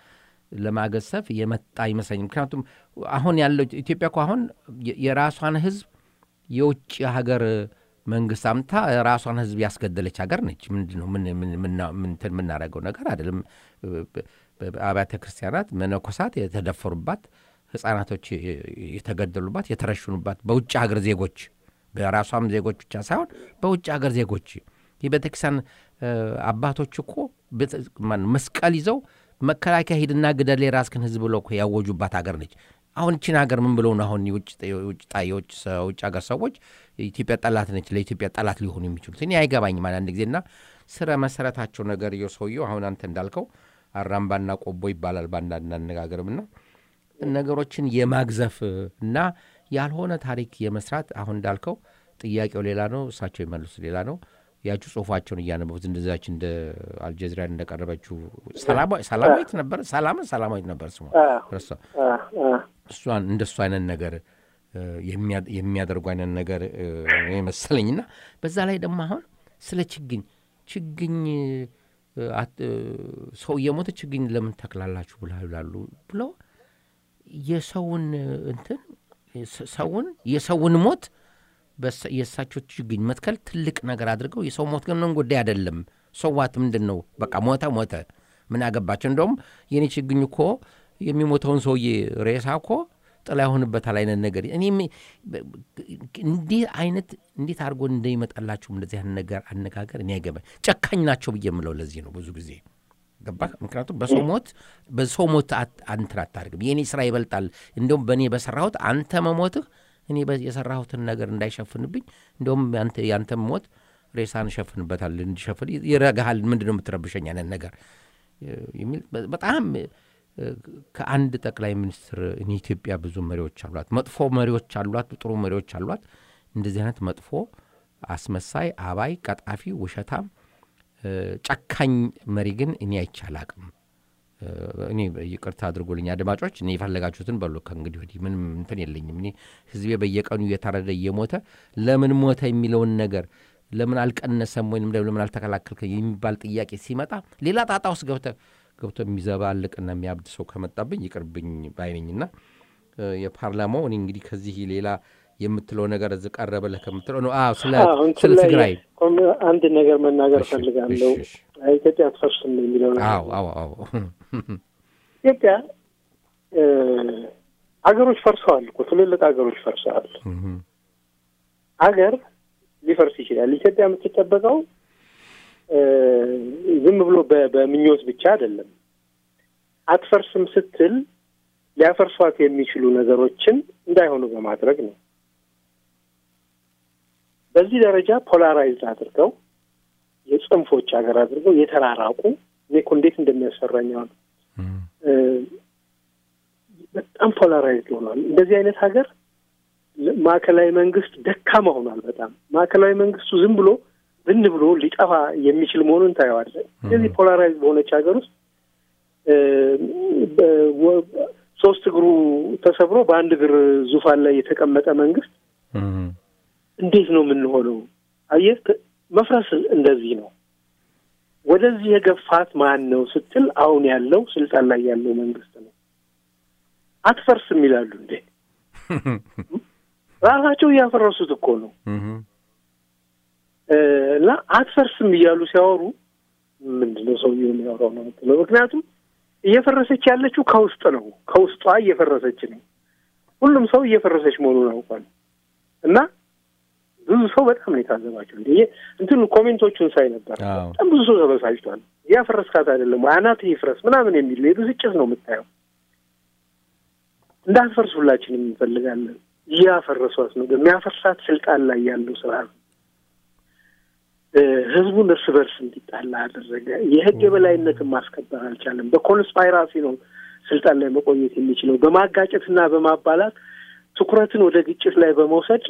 ለማገሰፍ የመጣ ይመስለኝ ምክንያቱም አሁን ያለው ኢትዮጵያ እኮ አሁን የራሷን ህዝብ የውጭ ሀገር መንግስት አምታ ራሷን ህዝብ ያስገደለች ሀገር ነች ምንድነው ምን ምን ምን ምናረጋው ነገር አይደለም በአብያተ ክርስቲያናት መነኮሳት የተደፈሩባት ህፃናቶች የተገደሉባት የተረሽኑባት በውጭ ሀገር ዜጎች በራሷም ዜጎች ብቻ ሳይሆን በውጭ ሀገር ዜጎች የቤተክርስቲያን አባቶች እኮ መስቀል ይዘው መከላከያ ሄድና ግደል የራስክን ህዝብ ብለው እኮ ያወጁባት ሀገር ነች አሁን እቺን ሀገር ምን ብለው ነው አሁን የውጭ የውጭ ጣዮች ውጭ ሀገር ሰዎች ኢትዮጵያ ጠላት ነች ለኢትዮጵያ ጠላት ሊሆኑ የሚችሉት እኔ አይገባኝም አንድ ጊዜና ስረ መሰረታቸው ነገር የሰውየው አሁን አንተ እንዳልከው አራምባና ቆቦ ይባላል ባንዳና አነጋገርምና ነገሮችን የማግዘፍ እና ያልሆነ ታሪክ የመስራት አሁን እንዳልከው ጥያቄው ሌላ ነው እሳቸው ይመልሱ ሌላ ነው ያቹ ጽሁፋቸውን ያነበቡት እንደዛች እንደ አልጀዚራ እንደቀረበችው ሰላማዊ ሰላማዊት ነበር ሰላም ሰላማዊት ነበር ስሙ ረሳ እሷን እንደሱ አይነት ነገር የሚያደርጉ አይነት ነገር የመሰለኝና በዛ ላይ ደግሞ አሁን ስለ ችግኝ ችግኝ ሰው የሞተ ችግኝ ለምን ተክላላችሁ ብላሉ ብሎ የሰውን እንትን ሰውን የሰውን ሞት በየሳቸው ችግኝ መትከል ትልቅ ነገር አድርገው የሰው ሞት ግን ነው ጉዳይ አይደለም ሰዋት ምንድነው በቃ ሞታ ሞተ ምን አገባቸው እንደውም የኔ ችግኝ እኮ የሚሞተውን ሰውዬ ሬሳ እኮ ጥላ ይሆንበታል አይነት ነገር እኔ እንዴ አይነት እንዴት አርጎ እንደይመጣላችሁ እንደዚህ አይነት ነገር አነጋገር እኔ አይገባኝ ጨካኝ ናቸው በየምለው ለዚህ ነው ብዙ ጊዜ ገባ ምክንያቱም በሰው ሞት በሰው ሞት አንተ አታርግም የኔ ስራ ይበልጣል እንደውም በኔ በሰራሁት አንተ መሞትህ እኔ የሰራሁትን ነገር እንዳይሸፍንብኝ እንደውም አንተ ያንተ ሞት ሬሳን ሸፍንበታል እንዲሸፍን ይረጋሃል ምንድነው የምትረብሸኝ አይነት ነገር የሚል በጣም ከአንድ ጠቅላይ ሚኒስትር እኔ ኢትዮጵያ ብዙ መሪዎች አሏት መጥፎ መሪዎች አሏት ጥሩ መሪዎች አሏት እንደዚህ አይነት መጥፎ አስመሳይ አባይ ቀጣፊ ውሸታም ጨካኝ መሪ ግን እኔ አይቻላቅም እኔ ይቅርታ አድርጎልኝ አድማጮች እኔ ይፈልጋችሁትን በሉ ከእንግዲህ ወዲህ ምንም እንትን የለኝም እኔ ህዝቤ በየቀኑ እየታረደ እየሞተ ለምን ሞተ የሚለውን ነገር ለምን አልቀነሰም ወይንም ለምን አልተከላከልከ የሚባል ጥያቄ ሲመጣ ሌላ ጣጣ ውስጥ ገብተ ገብቶ የሚዘባልቅና የሚያብድ ሰው ከመጣብኝ ይቅርብኝ ባይነኝና የፓርላማው እኔ እንግዲህ ከዚህ ሌላ የምትለው ነገር ዝቀረበ ለከምትለው ነው አዎ ስለ ስለ ትግራይ አንድ ነገር መናገር ፈልጋለሁ ኢትዮጵያ ተፈርሰም የሚለው ነው አዎ አዎ አዎ ኢትዮጵያ አገሮች ፈርሰዋል እኮ ትልልቅ አገሮች ፈርሰዋል አገር ሊፈርስ ይችላል ኢትዮጵያ የምትጠበቀው ዝም ብሎ በምኞት ብቻ አይደለም አትፈርስም ስትል ሊያፈርሷት የሚችሉ ነገሮችን እንዳይሆኑ በማድረግ ነው በዚህ ደረጃ ፖላራይዝድ አድርገው የጽንፎች ሀገር አድርገው የተራራቁ ለኮ እንዴት እንደሚያሰራኛው በጣም ፖላራይዝድ ሆኗል እንደዚህ አይነት ሀገር ማከላይ መንግስት ደካማ ሆኗል በጣም ማከላይ መንግስቱ ዝም ብሎ ብን ብሎ ሊጠፋ የሚችል መሆኑን ታያዋለህ ስለዚህ ፖላራይዝድ ሆነች ሀገር ውስጥ ሶስት እግሩ ተሰብሮ በአንድ እግር ዙፋን ላይ የተቀመጠ መንግስት እንዴት ነው ምን ሆነው አየህ መፍረስ እንደዚህ ነው ወደዚህ የገፋት ማን ነው ስትል አሁን ያለው ስልጣን ላይ ያለው መንግስት ነው አትፈርስም ይላሉ እንዴ ራሳቸው ያፈረሱት እኮ ነው እና አትፈርስም ይያሉ ሲያወሩ ምንድነው ሰው የሚያወራው ነው ምክንያቱም እየፈረሰች ያለችው ከውስጥ ነው ከውስጧ እየፈረሰች ነው ሁሉም ሰው እየፈረሰች መሆኑን አውቋል እና ብዙ ሰው በጣም ነው የታዘባቸው እንዴ እንትን ኮሜንቶቹን ሳይ ነበር በጣም ብዙ ሰው ተበሳጭቷል ያፈረስካት አይደለም አናት ይፍረስ ምናምን የሚል ነው ብስጭት ነው የምታየው እንዳትፈርስ ሁላችንም እንፈልጋለን ያፈረሷት ነው የሚያፈርሳት ስልጣን ላይ ያለው ስርዓት ህዝቡን እርስ በርስ እንዲጣላ አደረገ የህግ የበላይነትን ማስከበር አልቻለም በኮንስፓይራሲ ነው ስልጣን ላይ መቆየት የሚችለው በማጋጨትና በማባላት ትኩረትን ወደ ግጭት ላይ በመውሰድ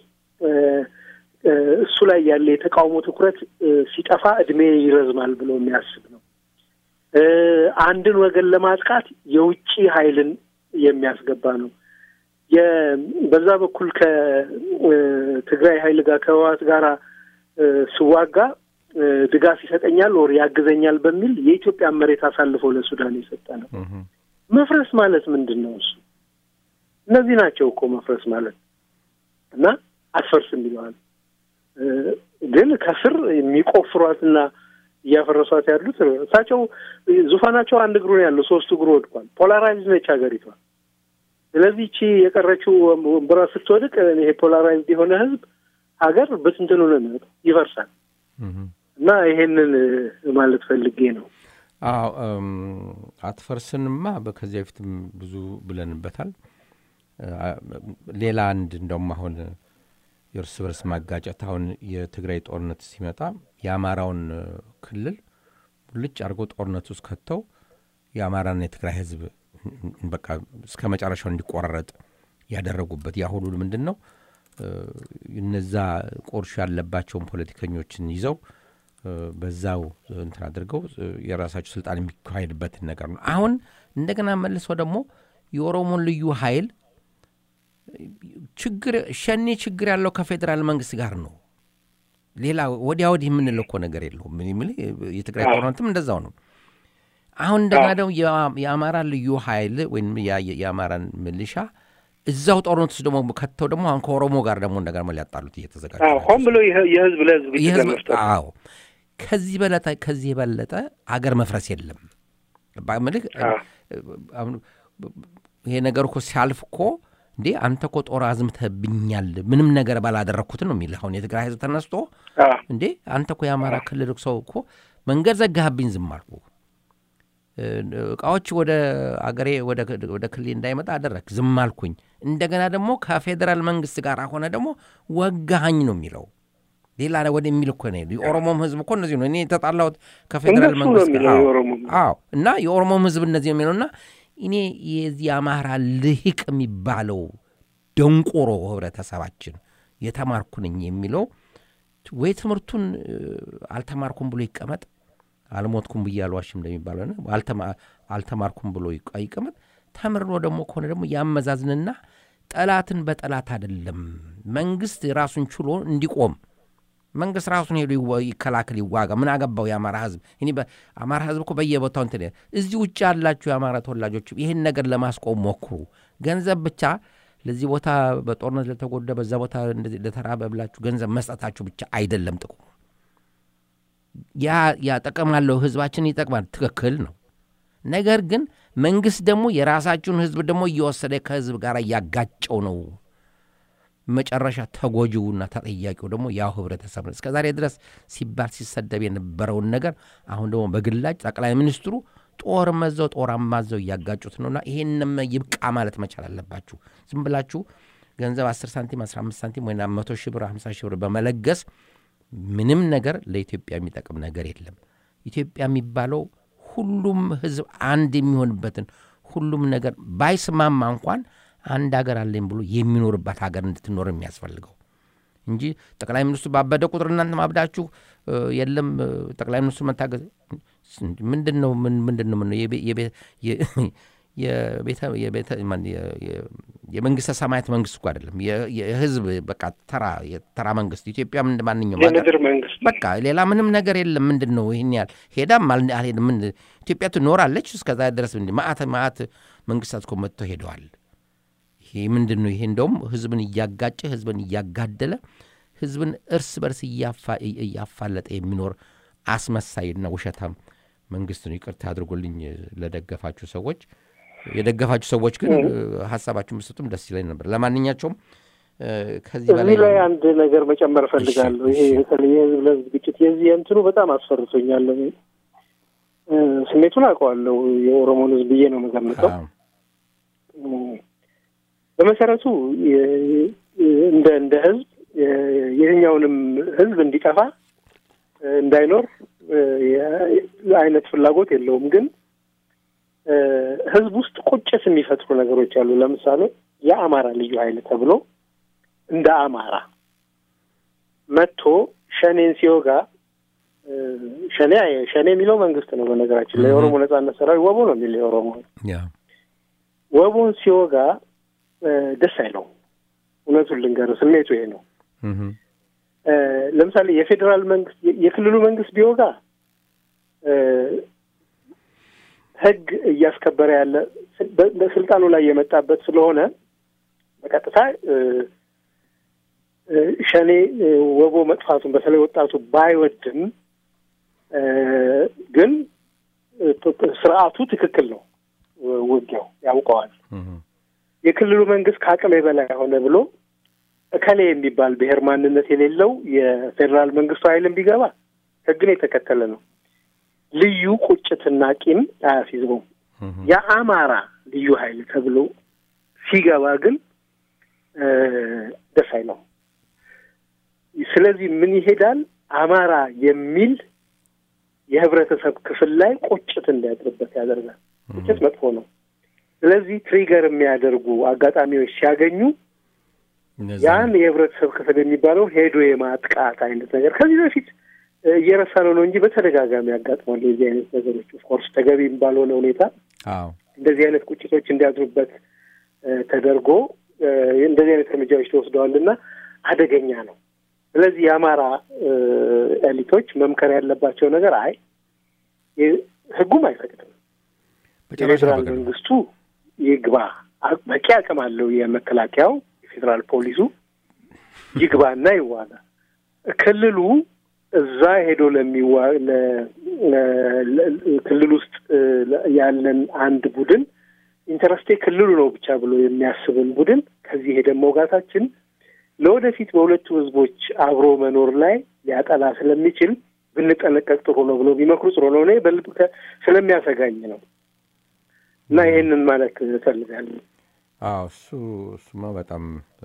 እሱ ላይ ያለ የተቃውሞ ትኩረት ሲጠፋ እድሜ ይረዝማል ብሎ የሚያስብ ነው አንድን ወገን ለማጥቃት የውጪ ኃይልን የሚያስገባ ነው በዛ በኩል ከትግራይ ኃይል ጋር ከዋት ጋራ ስዋጋ ድጋፍ ይሰጠኛል ወር ያግዘኛል በሚል የኢትዮጵያ መሬት አሳልፎ ለሱዳን ይሰጣ ነው መፍረስ ማለት ምንድነው እሱ? እነዚህ ናቸው እኮ መፍረስ ማለት እና አትፈርስም ይላል። ግን ከስር የሚቆፍሯትና ያፈረሷት ያሉት እሳቸው ዙፋናቸው አንድ እግሩ ነው ያለው፣ ሶስት እግሩ ወድቋል። ፖላራይዝ ነች ሀገሪቷ። ስለዚህ እቺ የቀረችው ወንበራ ስትወድቅ ይሄ ፖላራይዝ የሆነ ህዝብ ሀገር በትንትኑ ነው ይፈርሳል። እና ይሄንን ማለት ፈልጌ ነው። አዎ አትፈርስንማ በከዚህ በፊትም ብዙ ብለንበታል። ሌላ አንድ እንደውም አሁን የእርስ በርስ ማጋጨት አሁን የትግራይ ጦርነት ሲመጣ የአማራውን ክልል ልጭ አድርጎ ጦርነት ውስጥ ከተው የአማራና የትግራይ ህዝብ በቃ እስከ መጨረሻው እንዲቆራረጥ ያደረጉበት ያ ሁሉ ምንድነው? እነዛ ቆርሽ ያለባቸውን ፖለቲከኞችን ይዘው በዛው እንትን አድርገው የራሳቸው ስልጣን የሚካሄድበት ነገር ነው። አሁን እንደገና መልሶ ደግሞ የኦሮሞን ልዩ ኃይል ችግር ሸኔ ችግር ያለው ከፌደራል መንግስት ጋር ነው። ሌላ ወዲያ ወዲህ የምንለው እኮ ነገር የለውም። ምን ይምል የትግራይ ጦርነትም እንደዛው ነው። አሁን እንደገና ደግሞ የአማራ ልዩ ኃይል ወይም የአማራን ሚሊሻ እዛው ጦርነት ውስጥ ደግሞ ከተው ደግሞ አሁን ከኦሮሞ ጋር ደግሞ እንደገና ሊያጣሉት እየተዘጋጁ አዎ ሆን ብሎ የህዝብ ለህዝብ ይገመጣል። አዎ ከዚህ በለጠ ከዚህ በለጠ አገር መፍረስ የለም። ባምልክ አሁን ይሄ ነገር እኮ ሲያልፍ እኮ እንዴ አንተ እኮ ጦር አዝምተብኛል ምንም ነገር ባላደረኩት ነው የሚል አሁን የትግራይ ህዝብ ተነስቶ እንዴ አንተ እኮ የአማራ ክልል ሰው እኮ መንገድ ዘጋህብኝ ዝም አልኩ እቃዎች ወደ አገሬ ወደ ወደ ክልል እንዳይመጣ አደረክ ዝም አልኩኝ እንደገና ደግሞ ከፌደራል መንግስት ጋር ሆነ ደግሞ ወጋኝ ነው የሚለው ሌላ ወደ የሚል እኮ ነው የኦሮሞም ህዝብ እኮ እንደዚህ ነው እኔ ተጣላሁት ከፌደራል መንግስት ጋር አዎ እና የኦሮሞም ህዝብ እንደዚህ የሚለውና እኔ የዚህ አማራ ልሂቅ የሚባለው ደንቆሮ ህብረተሰባችን የተማርኩ ነኝ የሚለው ወይ ትምርቱን አልተማርኩም ብሎ ይቀመጥ አልሞትኩም ብያለዋሽም እንደሚባለው ነው አልተማ አልተማርኩም ብሎ ይቀመጥ ተምሮ ደግሞ ኮነ ደግሞ ያመዛዝንና ጠላትን በጠላት አይደለም መንግስት ራሱን ችሎ እንዲቆም መንግስት ራሱን ሄዶ ይከላከል ይዋጋ ምን አገባው የአማራ ህዝብ እኔ በአማራ ህዝብ እኮ በየቦታው እንትን እዚህ ውጭ ያላችሁ የአማራ ተወላጆች ይሄን ነገር ለማስቆም ሞክሩ ገንዘብ ብቻ ለዚህ ቦታ በጦርነት ለተጎዳ በዛ ቦታ ለተራበ ብላችሁ ገንዘብ መስጠታችሁ ብቻ አይደለም ጥቁም ያ ያ ተቀማለው ህዝባችን ይጠቅማል ትክክል ነው ነገር ግን መንግስት ደግሞ የራሳችሁን ህዝብ ደግሞ እየወሰደ ከህዝብ ጋር ያጋጨው ነው መጨረሻ ተጎጂውና ተጠያቂው ደግሞ ያው ህብረተሰብ ነው እስከዛሬ ድረስ ሲባል ሲሰደብ የነበረውን ነገር አሁን ደግሞ በግላጭ ጠቅላይ ሚኒስትሩ ጦር መዘው ጦር አማዘው ያጋጩት ነውና ይሄንም ይብቃ ማለት መቻል አለባችሁ ዝም ብላችሁ ገንዘብ አስር ሳንቲም አስራ አምስት ሳንቲም ወይ መቶ ሺህ ብር ሃምሳ ሺህ ብር በመለገስ ምንም ነገር ለኢትዮጵያ የሚጠቅም ነገር የለም ኢትዮጵያ የሚባለው ሁሉም ህዝብ አንድ የሚሆንበትን ሁሉም ነገር ባይስማማ እንኳን አንድ ሀገር አለኝ ብሎ የሚኖርባት ሀገር እንድትኖር የሚያስፈልገው እንጂ ጠቅላይ ሚኒስትሩ ባበደ ቁጥር እናንተ ማብዳችሁ የለም ጠቅላይ ሚኒስትሩ መታገዝ ምንድነው ምን ምንድነው ምን የቤተ የቤተ ማን የመንግስት ሰማያት መንግስት እኮ አይደለም የህዝብ በቃ ተራ የተራ መንግስት ኢትዮጵያ ምን ማንኛውም ሀገር መንግስት በቃ ሌላ ምንም ነገር የለም ምንድነው ይሄን ያህል ሄዳም አልሄድም ምን ኢትዮጵያ ትኖራለች እስከዛ ድረስ እንዴ ማአት ማአት መንግስታት እኮ መጥቶ ሄደዋል ይሄ ምንድነው ይሄ እንደውም ህዝብን ያጋጨ ህዝብን ያጋደለ ህዝብን እርስ በርስ ያፋለጠ የሚኖር አስመሳይና ውሸታም መንግስት ነው ይቅርታ አድርጎልኝ ለደገፋችሁ ሰዎች የደገፋችሁ ሰዎች ግን ሐሳባችሁ መስጠቱም ደስ ይለኝ ነበር ለማንኛቸውም ከዚህ በላይ ላይ አንድ ነገር መጨመር ፈልጋለሁ ይሄ የተለየ ህዝብ ለህዝብ ግጭት የዚህ እንትኑ በጣም አስፈርቶኛል ስሜቱን አውቀዋለሁ የኦሮሞን ህዝብ ብዬ ነው መገመተው በመሰረቱ እንደ እንደ ህዝብ የኛውንም ህዝብ እንዲጠፋ እንዳይኖር አይነት ፍላጎት የለውም ግን ህዝብ ውስጥ ቁጭት የሚፈጥሩ ነገሮች አሉ ለምሳሌ የአማራ ልዩ ኃይል ተብሎ እንደ አማራ መጥቶ ሸኔን ሲወጋ ሸኔ ሸኔ የሚለው መንግስት ነው በነገራችን ላይ ኦሮሞ ነጻነት ሰራዊት ወቦ ነው የሚለው ኦሮሞ ያ ወቦን ሲወጋ ደስ አይለው እውነቱን ልንገር ስሜቱ ይሄ ነው ለምሳሌ የፌደራል መንግስት የክልሉ መንግስት ቢወጋ ህግ እያስከበረ ያለ በስልጣኑ ላይ የመጣበት ስለሆነ በቀጥታ ሸኔ ወቦ መጥፋቱን በተለይ ወጣቱ ባይወድም ግን ስርዓቱ ትክክል ነው፣ ውጊያው ያውቀዋል። የክልሉ መንግስት ከአቅሜ በላይ ሆነ ብሎ እከሌ የሚባል ብሔር ማንነት የሌለው የፌዴራል መንግስቱ ኃይልን ቢገባ ህግን የተከተለ ነው። ልዩ ቁጭትና ቂም አያስይዘውም። የአማራ ልዩ ኃይል ተብሎ ሲገባ ግን ደስ አይለው። ስለዚህ ምን ይሄዳል? አማራ የሚል የህብረተሰብ ክፍል ላይ ቁጭት እንዲያድርበት ያደርጋል። ቁጭት መጥፎ ነው። ስለዚህ ትሪገር የሚያደርጉ አጋጣሚዎች ሲያገኙ ያን የህብረተሰብ ክፍል የሚባለው ሄዶ የማጥቃት አይነት ነገር ከዚህ በፊት እየረሳነው ነው እንጂ በተደጋጋሚ ያጋጥማል። የዚህ አይነት ነገሮች ኦፍኮርስ ተገቢ ባልሆነ ሁኔታ አዎ እንደዚህ አይነት ቁጭቶች እንዲያድሩበት ተደርጎ እንደዚህ አይነት እርምጃዎች ተወስደዋልና አደገኛ ነው። ስለዚህ የአማራ ኤሊቶች መምከር ያለባቸው ነገር አይ ህጉም አይፈቅድም፣ የፌዴራል መንግስቱ ይግባ፣ በቂ አቅም አለው የመከላከያው የፌዴራል ፖሊሱ ይግባና ይዋጋ። ክልሉ እዛ ሄዶ ለሚዋ ክልል ውስጥ ያለን አንድ ቡድን ኢንተረስቴ ክልሉ ነው ብቻ ብሎ የሚያስብን ቡድን ከዚህ ሄደን መውጋታችን ለወደፊት በሁለቱ ህዝቦች አብሮ መኖር ላይ ሊያጠላ ስለሚችል ብንጠነቀቅ ጥሩ ነው ብሎ ቢመክሩ ጥሩ ነው። እኔ በልብ ስለሚያሰጋኝ ነው እና ይሄንን ማለት እፈልጋለሁ። አዎ እሱ እሱማ በጣም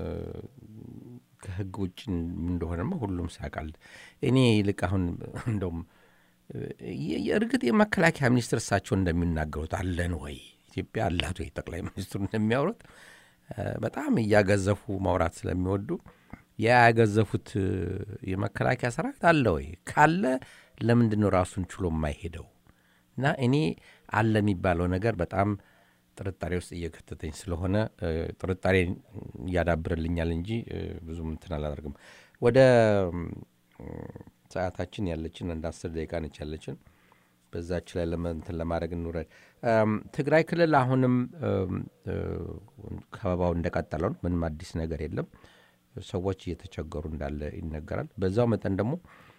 ከህግ ውጭ እንደሆነማ ሁሉም ሳቃል። እኔ ይልቅ አሁን እንደውም የእርግጥ የመከላከያ ሚኒስትር እሳቸው እንደሚናገሩት አለን ወይ ኢትዮጵያ አላት ወይ ጠቅላይ ሚኒስትሩ እንደሚያወሩት በጣም እያገዘፉ ማውራት ስለሚወዱ ያገዘፉት የመከላከያ ሰራዊት አለ ወይ? ካለ ለምንድን ነው ራሱን ችሎ የማይሄደው? እና እኔ አለ የሚባለው ነገር በጣም ጥርጣሬ ውስጥ እየከተተኝ ስለሆነ ጥርጣሬ ያዳብርልኛል እንጂ ብዙም እንትን አላደርግም። ወደ ሰዓታችን ያለችን አንድ አስር ደቂቃ ነች ያለችን። በዛች ላይ ለምን ለማድረግ እንውረድ። ትግራይ ክልል አሁንም ከበባው እንደቀጠለ ነው። ምንም አዲስ ነገር የለም። ሰዎች እየተቸገሩ እንዳለ ይነገራል። በዛው መጠን ደግሞ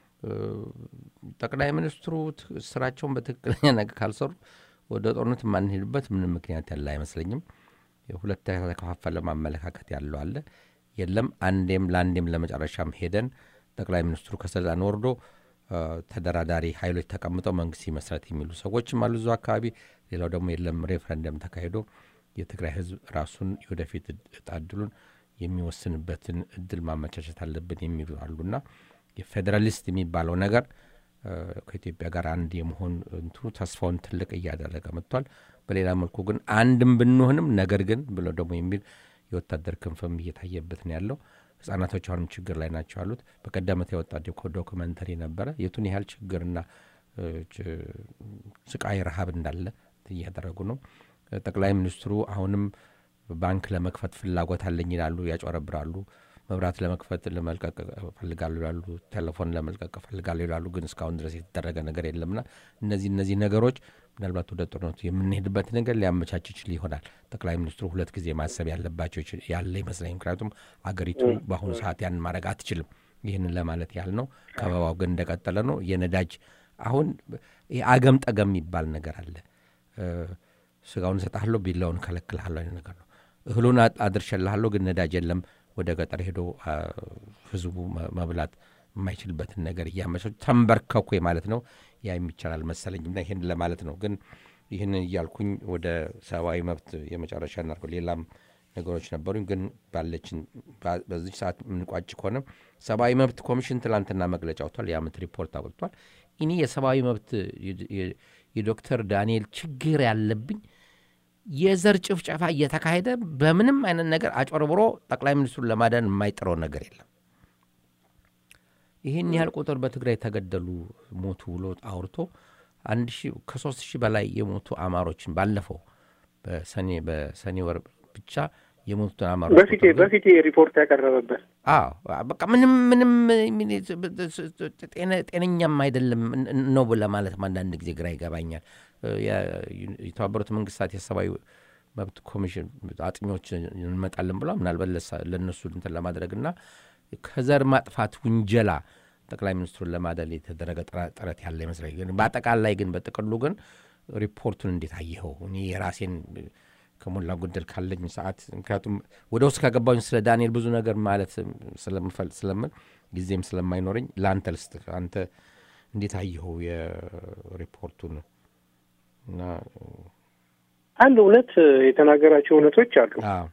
ጠቅላይ ሚኒስትሩ ስራቸውን በትክክለኛ ነገር ካልሰሩ ወደ ጦርነት ማንሄድበት ምንም ምክንያት ያለ አይመስለኝም። የሁለት ተከፋፈለ ማመለካከት ያለው አለ። የለም አንዴም ለአንዴም ለመጨረሻም ሄደን ጠቅላይ ሚኒስትሩ ከስልጣን ወርዶ ተደራዳሪ ኃይሎች ተቀምጠው መንግስት ይመስረት የሚሉ ሰዎችም አሉ እዛው አካባቢ። ሌላው ደግሞ የለም ሬፈረንደም ተካሂዶ የትግራይ ህዝብ ራሱን ወደፊት እጣድሉን የሚወስንበትን እድል ማመቻቸት አለብን የሚሉ አሉና የፌደራሊስት የሚባለው ነገር ከኢትዮጵያ ጋር አንድ የመሆን እንትኑ ተስፋውን ትልቅ እያደረገ መጥቷል። በሌላ መልኩ ግን አንድም ብንሆንም ነገር ግን ብሎ ደግሞ የሚል የወታደር ክንፍም እየታየበት ነው ያለው። ህጻናቶች አሁንም ችግር ላይ ናቸው ያሉት። በቀደመት የወጣው ዶክመንተሪ ነበረ የቱን ያህል ችግርና ስቃይ ረሃብ እንዳለ እያደረጉ ነው። ጠቅላይ ሚኒስትሩ አሁንም ባንክ ለመክፈት ፍላጎት አለኝ ይላሉ፣ ያጨረብራሉ። መብራት ለመክፈት ለመልቀቅ ፈልጋሉ ይላሉ፣ ቴሌፎን ለመልቀቅ ፈልጋሉ ይላሉ። ግን እስካሁን ድረስ የተደረገ ነገር የለምና እነዚህ እነዚህ ነገሮች ምናልባት ወደ ጦርነቱ የምንሄድበት ነገር ሊያመቻች ይችል ይሆናል። ጠቅላይ ሚኒስትሩ ሁለት ጊዜ ማሰብ ያለባቸው ያለ ይመስለኝ። ምክንያቱም አገሪቱ በአሁኑ ሰዓት ያን ማድረግ አትችልም። ይህንን ለማለት ያህል ነው። ከበባው ግን እንደቀጠለ ነው። የነዳጅ አሁን አገም ጠገም የሚባል ነገር አለ። ስጋውን እሰጥሃለሁ ቢላውን ከለክልሃለሁ አይነት ነገር ነው። እህሉን አድርሸልሃለሁ ግን ነዳጅ የለም። ወደ ገጠር ሄዶ ህዝቡ መብላት የማይችልበትን ነገር እያመቻቹ ተንበርከኩ ማለት ነው። ያ የሚቻላል መሰለኝና ይሄን ለማለት ነው። ግን ይህንን እያልኩኝ ወደ ሰብአዊ መብት የመጨረሻ እናድርገው። ሌላም ነገሮች ነበሩኝ ግን ባለችን በዚህ ሰዓት የምንቋጭ ከሆነ ሰብአዊ መብት ኮሚሽን ትላንትና መግለጫ አውጥቷል። የዓመት ሪፖርት አውጥቷል። እኔ የሰብአዊ መብት የዶክተር ዳንኤል ችግር ያለብኝ የዘር ጭፍጨፋ እየተካሄደ በምንም አይነት ነገር አጭበርብሮ ጠቅላይ ሚኒስትሩን ለማዳን የማይጥረው ነገር የለም። ይህን ያህል ቁጥር በትግራይ ተገደሉ ሞቱ ብሎ አውርቶ አንድ ሺህ ከሶስት ሺህ በላይ የሞቱ አማሮችን ባለፈው በሰኔ በሰኔ ወር ብቻ የሞቱትን አማሮች በፊት በፊት ሪፖርት ያቀረበበት አዎ በቃ ምንም ምንም ጤነኛም አይደለም ነው ለማለት አንዳንድ ጊዜ ግራ ይገባኛል። የተባበሩት መንግስታት የሰብአዊ መብት ኮሚሽን አጥኚዎች እንመጣለን ብለው ምናልባት ለነሱ እንትን ለማድረግና ከዘር ማጥፋት ውንጀላ ጠቅላይ ሚኒስትሩን ለማደል የተደረገ ጥረት ያለ ይመስላል። ግን በአጠቃላይ ግን በጥቅሉ ግን ሪፖርቱን እንዴት አየኸው? እኔ የራሴን ከሞላ ጎደል ካለኝ ሰዓት ምክንያቱም ወደ ውስጥ ከገባኝ ስለ ዳንኤል ብዙ ነገር ማለት ስለምፈል ስለምን ጊዜም ስለማይኖርኝ ለአንተ ልስጥህ። አንተ እንዴት አየኸው የሪፖርቱን? እና አንድ እውነት የተናገራቸው እውነቶች አሉ። አዎ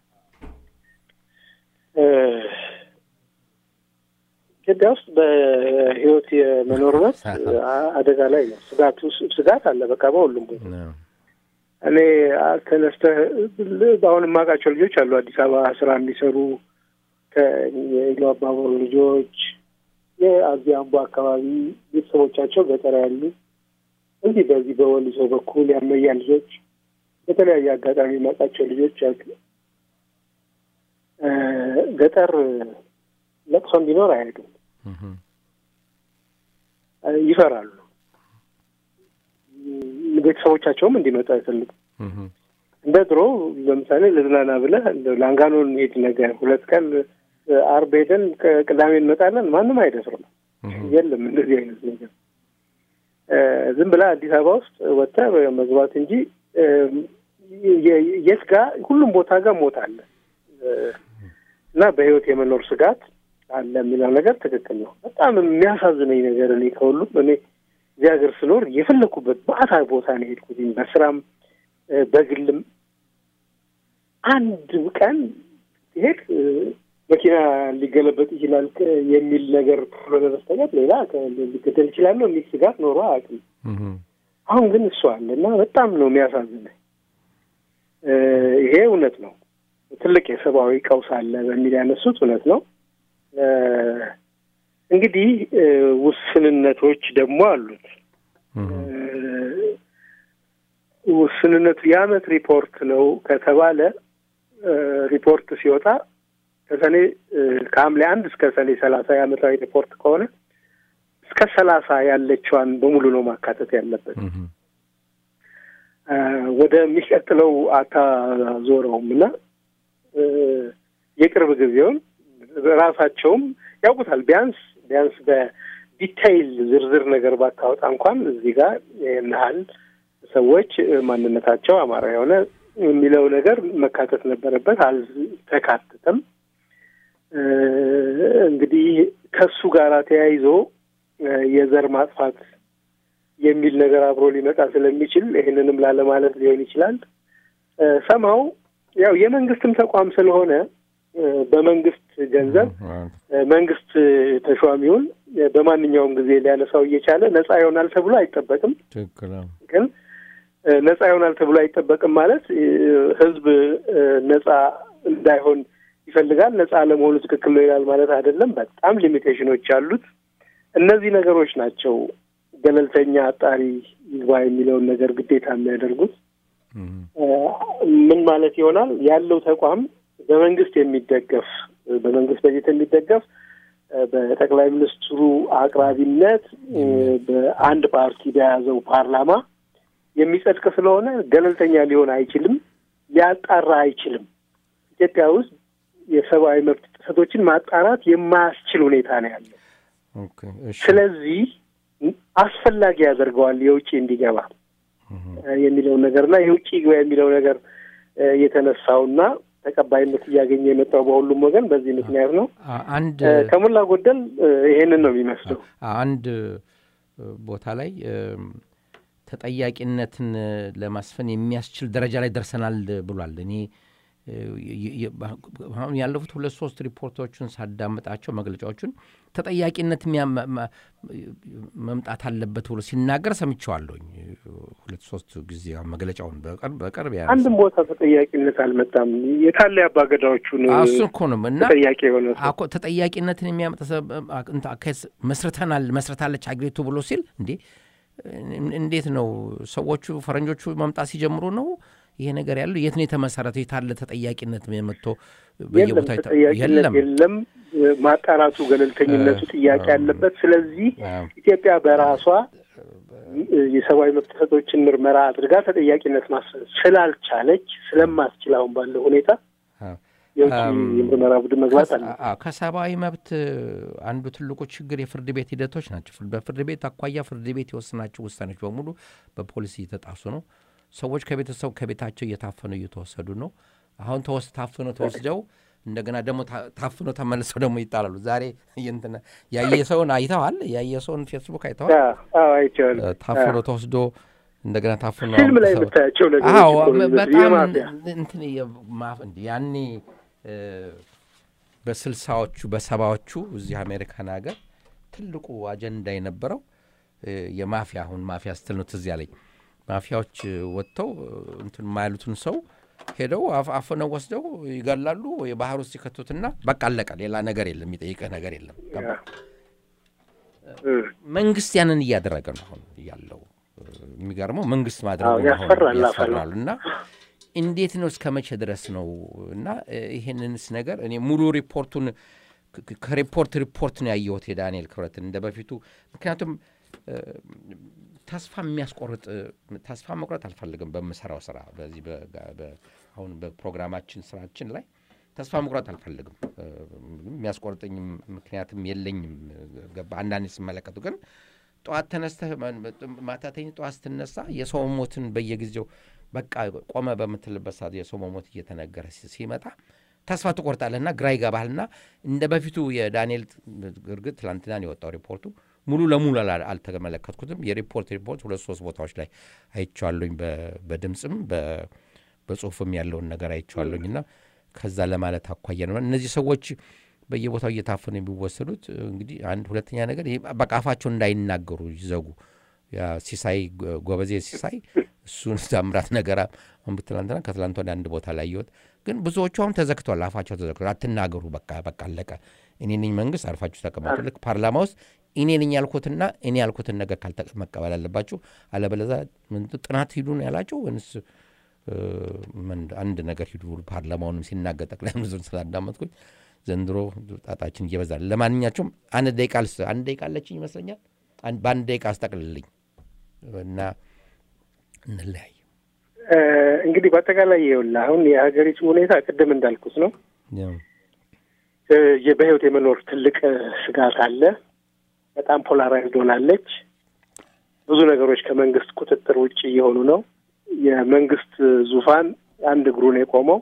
ኢትዮጵያ ውስጥ በህይወት የመኖር መብት አደጋ ላይ ነው። ስጋት ስጋት አለ በቃ በሁሉም ቦታ። እኔ ተነስተህ አሁን የማውቃቸው ልጆች አሉ አዲስ አበባ ስራ የሚሰሩ ከኢሉ አባቦር ልጆች የአዚያ አምቦ አካባቢ ቤተሰቦቻቸው ገጠር ያሉ እንዲህ በዚህ በወሊሶ በኩል ያመያ ልጆች በተለያየ አጋጣሚ የማውቃቸው ልጆች አሉ። ገጠር ለቅሶ እንዲኖር አይሄዱም። ይፈራሉ። ቤተሰቦቻቸውም እንዲመጣ አይፈልጉም። እንደ ድሮ ለምሳሌ ለዝናና ብለህ ላንጋኖን ሄድ ነገር ሁለት ቀን አርብ ሄደን ቅዳሜ እንመጣለን ማንም አይደፍርም። የለም እንደዚህ አይነት ነገር። ዝም ብላ አዲስ አበባ ውስጥ ወጥተህ መግባት እንጂ የት ጋር ሁሉም ቦታ ጋር ሞት አለ እና በህይወት የመኖር ስጋት አለ የሚለው ነገር ትክክል ነው። በጣም የሚያሳዝነኝ ነገር እኔ ከሁሉም እኔ እዚህ ሀገር ስኖር የፈለኩበት ባታ ቦታ ነው ሄድኩት በስራም በግልም አንድ ቀን ሄድ መኪና ሊገለበጥ ይችላል የሚል ነገር ካልሆነ በስተቀር ሌላ ሊገደል ይችላል ነው የሚል ስጋት ኖሮ አያውቅም። አሁን ግን እሱ አለና በጣም ነው የሚያሳዝነኝ። ይሄ እውነት ነው። ትልቅ የሰብአዊ ቀውስ አለ በሚል ያነሱት እውነት ነው። እንግዲህ ውስንነቶች ደግሞ አሉት። ውስንነቱ የዓመት ሪፖርት ነው ከተባለ ሪፖርት ሲወጣ ከሰኔ ከሐምሌ አንድ እስከ ሰኔ ሰላሳ የዓመታዊ ሪፖርት ከሆነ እስከ ሰላሳ ያለችዋን በሙሉ ነው ማካተት ያለበት። ወደ የሚቀጥለው አታዞረውም እና የቅርብ ጊዜውን ራሳቸውም ያውቁታል። ቢያንስ ቢያንስ በዲቴይል ዝርዝር ነገር ባታወጣ እንኳን እዚህ ጋር የናህል ሰዎች ማንነታቸው አማራ የሆነ የሚለው ነገር መካተት ነበረበት፣ አልተካተተም። እንግዲህ ከሱ ጋር ተያይዞ የዘር ማጥፋት የሚል ነገር አብሮ ሊመጣ ስለሚችል ይሄንንም ላለ ማለት ሊሆን ይችላል። ሰማው ያው የመንግስትም ተቋም ስለሆነ በመንግስት ገንዘብ መንግስት ተሿሚውን በማንኛውም ጊዜ ሊያነሳው እየቻለ ነፃ ይሆናል ተብሎ አይጠበቅም። ትክክል ነው። ግን ነፃ ይሆናል ተብሎ አይጠበቅም ማለት ህዝብ ነፃ እንዳይሆን ይፈልጋል። ነፃ ለመሆኑ ትክክል ነው ይላል ማለት አይደለም። በጣም ሊሚቴሽኖች አሉት። እነዚህ ነገሮች ናቸው ገለልተኛ አጣሪ ይግባ የሚለውን ነገር ግዴታ የሚያደርጉት። ምን ማለት ይሆናል? ያለው ተቋም በመንግስት የሚደገፍ በመንግስት በጀት የሚደገፍ በጠቅላይ ሚኒስትሩ አቅራቢነት በአንድ ፓርቲ በያዘው ፓርላማ የሚጸድቅ ስለሆነ ገለልተኛ ሊሆን አይችልም፣ ሊያጣራ አይችልም። ኢትዮጵያ ውስጥ የሰብአዊ መብት ጥሰቶችን ማጣራት የማያስችል ሁኔታ ነው ያለው። ኦኬ እሺ። ስለዚህ አስፈላጊ ያደርገዋል የውጪ እንዲገባ የሚለው ነገርና የውጪ ግባ የሚለው ነገር የተነሳውና ተቀባይነት እያገኘ የመጣው በሁሉም ወገን በዚህ ምክንያት ነው። አንድ ከሞላ ጎደል ይሄንን ነው የሚመስለው። አንድ ቦታ ላይ ተጠያቂነትን ለማስፈን የሚያስችል ደረጃ ላይ ደርሰናል ብሏል። እኔ አሁን ያለፉት ሁለት ሶስት ሪፖርቶችን ሳዳምጣቸው መግለጫዎችን ተጠያቂነት መምጣት አለበት ብሎ ሲናገር ሰምቻለሁኝ። ሁለት ሶስት ጊዜ መግለጫውን በቀር በቀር ያ አንድም ቦታ ተጠያቂነት አልመጣም። የታለ ያባገዳዎቹ ነው እሱ እኮ ነው እና ተጠያቂ የሆነ አኮ ተጠያቂነትን የሚያመጣ እንታ ከስ መስርተናል መስርታለች አግሪቱ ብሎ ሲል እንዴ እንዴት ነው ሰዎቹ ፈረንጆቹ መምጣት ሲጀምሩ ነው ይሄ ነገር ያለው? የት ነው የተመሰረተው? የታለ ተጠያቂነት መጥቶ በየቦታው የለም የለም። ማጣራቱ ገለልተኝነቱ ጥያቄ ያለበት። ስለዚህ ኢትዮጵያ በራሷ የሰብአዊ መብት ጥሰቶችን ምርመራ አድርጋ ተጠያቂነት ማስፈን ስላልቻለች ስለማስችል አሁን ባለው ሁኔታ የውጭ የምርመራ ቡድን መግባት አለ። ከሰብአዊ መብት አንዱ ትልቁ ችግር የፍርድ ቤት ሂደቶች ናቸው። በፍርድ ቤት አኳያ ፍርድ ቤት የወሰናቸው ውሳኔዎች በሙሉ በፖሊስ እየተጣሱ ነው። ሰዎች ከቤተሰብ ከቤታቸው እየታፈኑ እየተወሰዱ ነው። አሁን ተወስ ታፍነው ተወስደው እንደገና ደግሞ ታፍነው ተመልሰው ደግሞ ይጣላሉ። ዛሬ እንትና ያየሰውን አይተዋል። ያየሰውን ፌስቡክ አይተዋል። አዎ አይቻል። ታፍነው ተወስዶ እንደገና ታፍነው ፊልም ላይ ብታያቸው ነገሮች አዎ በጣም እንትን የማፍ እንዴ ያኔ በስልሳዎቹ በሰባዎቹ እዚህ አሜሪካን ሀገር ትልቁ አጀንዳ የነበረው የማፊያ አሁን ማፊያ ስትል ነው ትዝ ያለኝ። ማፊያዎች ወጥተው እንትን ማይሉትን ሰው ሄደው አፍነው ወስደው ይገላሉ ወይ ባህር ውስጥ ይከቱትና በቃ አለቀ። ሌላ ነገር የለም፣ የሚጠይቀህ ነገር የለም። መንግስት ያንን እያደረገ ነው አሁን ያለው። የሚገርመው መንግስት ማድረጉ ነው ያፈራልና እንዴት ነው እስከ መቼ ድረስ ነው? እና ይሄንንስ ነገር እኔ ሙሉ ሪፖርቱን ከሪፖርት ሪፖርት ነው ያየሁት የዳንኤል ክብረትን እንደበፊቱ። ምክንያቱም ተስፋ የሚያስቆርጥ ተስፋ መቁረጥ አልፈልግም በመሰራው ስራ በዚህ አሁን በፕሮግራማችን ስራችን ላይ ተስፋ መቁረጥ አልፈልግም። የሚያስቆርጠኝ ምክንያቱም የለኝም። ገባ አንዳንዴ ሲመለከቱ ግን ጧት ተነስተህ ማታተኝ ጧት ስትነሳ የሰው ሞትን በየጊዜው በቃ ቆመ በመትልበት ሰዓት የሰው ሞት እየተነገረ ሲመጣ ተስፋ ትቆርጣለህና ግራ ይገባልና እንደበፊቱ የዳንኤል ግርግት ትላንትና ነው የወጣው ሪፖርቱ። ሙሉ ለሙሉ አልተመለከትኩትም። የሪፖርት ሪፖርት ሁለት ሶስት ቦታዎች ላይ አይቻለሁኝ በድምጽም በጽሁፍም ያለውን ነገር አይቻለሁኝና ከዛ ለማለት አኳያ ነው እነዚህ ሰዎች በየቦታው እየታፈኑ የሚወሰዱት። እንግዲህ አንድ ሁለተኛ ነገር በቃ አፋቸው እንዳይናገሩ ይዘጉ። ያ ሲሳይ ጎበዜ ሲሳይ እሱን ታምራት ነገር አምብትላንተና ከትላንት ወደ አንድ ቦታ ላይ ይወጥ ግን ብዙዎቹም ተዘክቷል። አፋቸው ተዘክቷል። አትናገሩ በቃ በቃ አለቀ። እኔ ነኝ መንግስት አርፋችሁ ተቀመጡ። ልክ ፓርላማ ውስጥ እኔ ነኝ ያልኩትና እኔ ያልኩትን ነገር ካልተቀመቀበል አለባችሁ አለበለዚያ ምን ጥናት ሂዱ ነው ያላችሁ ወንስ አንድ ነገር ሂዱ። ፓርላማውንም ሲናገር ጠቅላይ ሚኒስትሩን ስላዳመጥኩኝ ዘንድሮ ጣጣችን እየበዛል። ለማንኛውም አንድ ደቂቃልስ አንድ ደቂቃ አለችኝ ይመስለኛል። በአንድ ደቂቃ አስጠቅልልኝ እና እንለያይ። እንግዲህ በአጠቃላይ ይኸውልህ አሁን የሀገሪቱ ሁኔታ ቅድም እንዳልኩት ነው። በህይወት የመኖር ትልቅ ስጋት አለ። በጣም ፖላራይዝድ ሆናለች። ብዙ ነገሮች ከመንግስት ቁጥጥር ውጭ እየሆኑ ነው። የመንግስት ዙፋን አንድ እግሩን የቆመው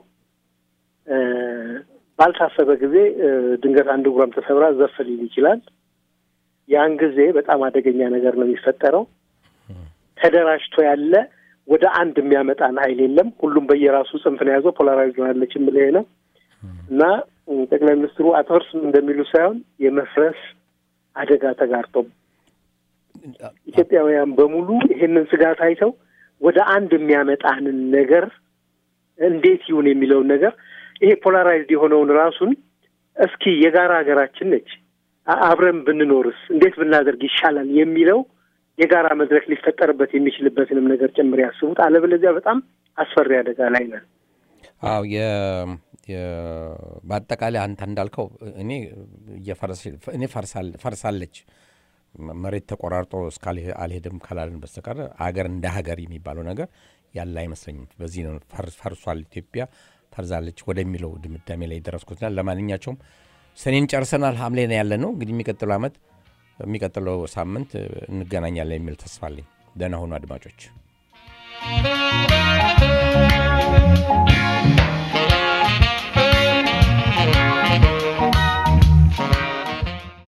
ባልታሰበ ጊዜ ድንገት አንድ እግሯም ተሰብራ ዘፍ ሊል ይችላል። ያን ጊዜ በጣም አደገኛ ነገር ነው የሚፈጠረው። ተደራጅቶ ያለ ወደ አንድ የሚያመጣን ኃይል የለም። ሁሉም በየራሱ ጽንፍ ነው ያዘው። ፖላራይዝድ ሆናለች የሚለው ነው እና ጠቅላይ ሚኒስትሩ አትፈርስም እንደሚሉ ሳይሆን የመፍረስ አደጋ ተጋርጦ ኢትዮጵያውያን በሙሉ ይሄንን ስጋት አይተው ወደ አንድ የሚያመጣንን ነገር እንዴት ይሁን የሚለው ነገር ይሄ ፖላራይዝድ የሆነውን ራሱን እስኪ የጋራ ሀገራችን ነች አብረን ብንኖርስ እንዴት ብናደርግ ይሻላል የሚለው የጋራ መድረክ ሊፈጠርበት የሚችልበትንም ነገር ጭምር ያስቡት። አለበለዚያ በጣም አስፈሪ አደጋ ላይ ነን። አዎ የ በአጠቃላይ አንተ እንዳልከው እኔ የፈርስ እኔ ፈርሳል ፈርሳለች መሬት ተቆራርጦ እስካለ አልሄድም ካላልን በስተቀር ሀገር እንደ ሀገር የሚባለው ነገር ያለ አይመስለኝም። በዚህ ነው ፈርሷል ኢትዮጵያ ፈርዛለች ወደሚለው ድምዳሜ ላይ ደረስኩትና ለማንኛውም ሰኔን ጨርሰናል። ሐምሌ ነው ያለነው። እንግዲህ የሚቀጥለው አመት የሚቀጥለው ሳምንት እንገናኛለን የሚል ተስፋ አለኝ። ደህና ሁኑ አድማጮች።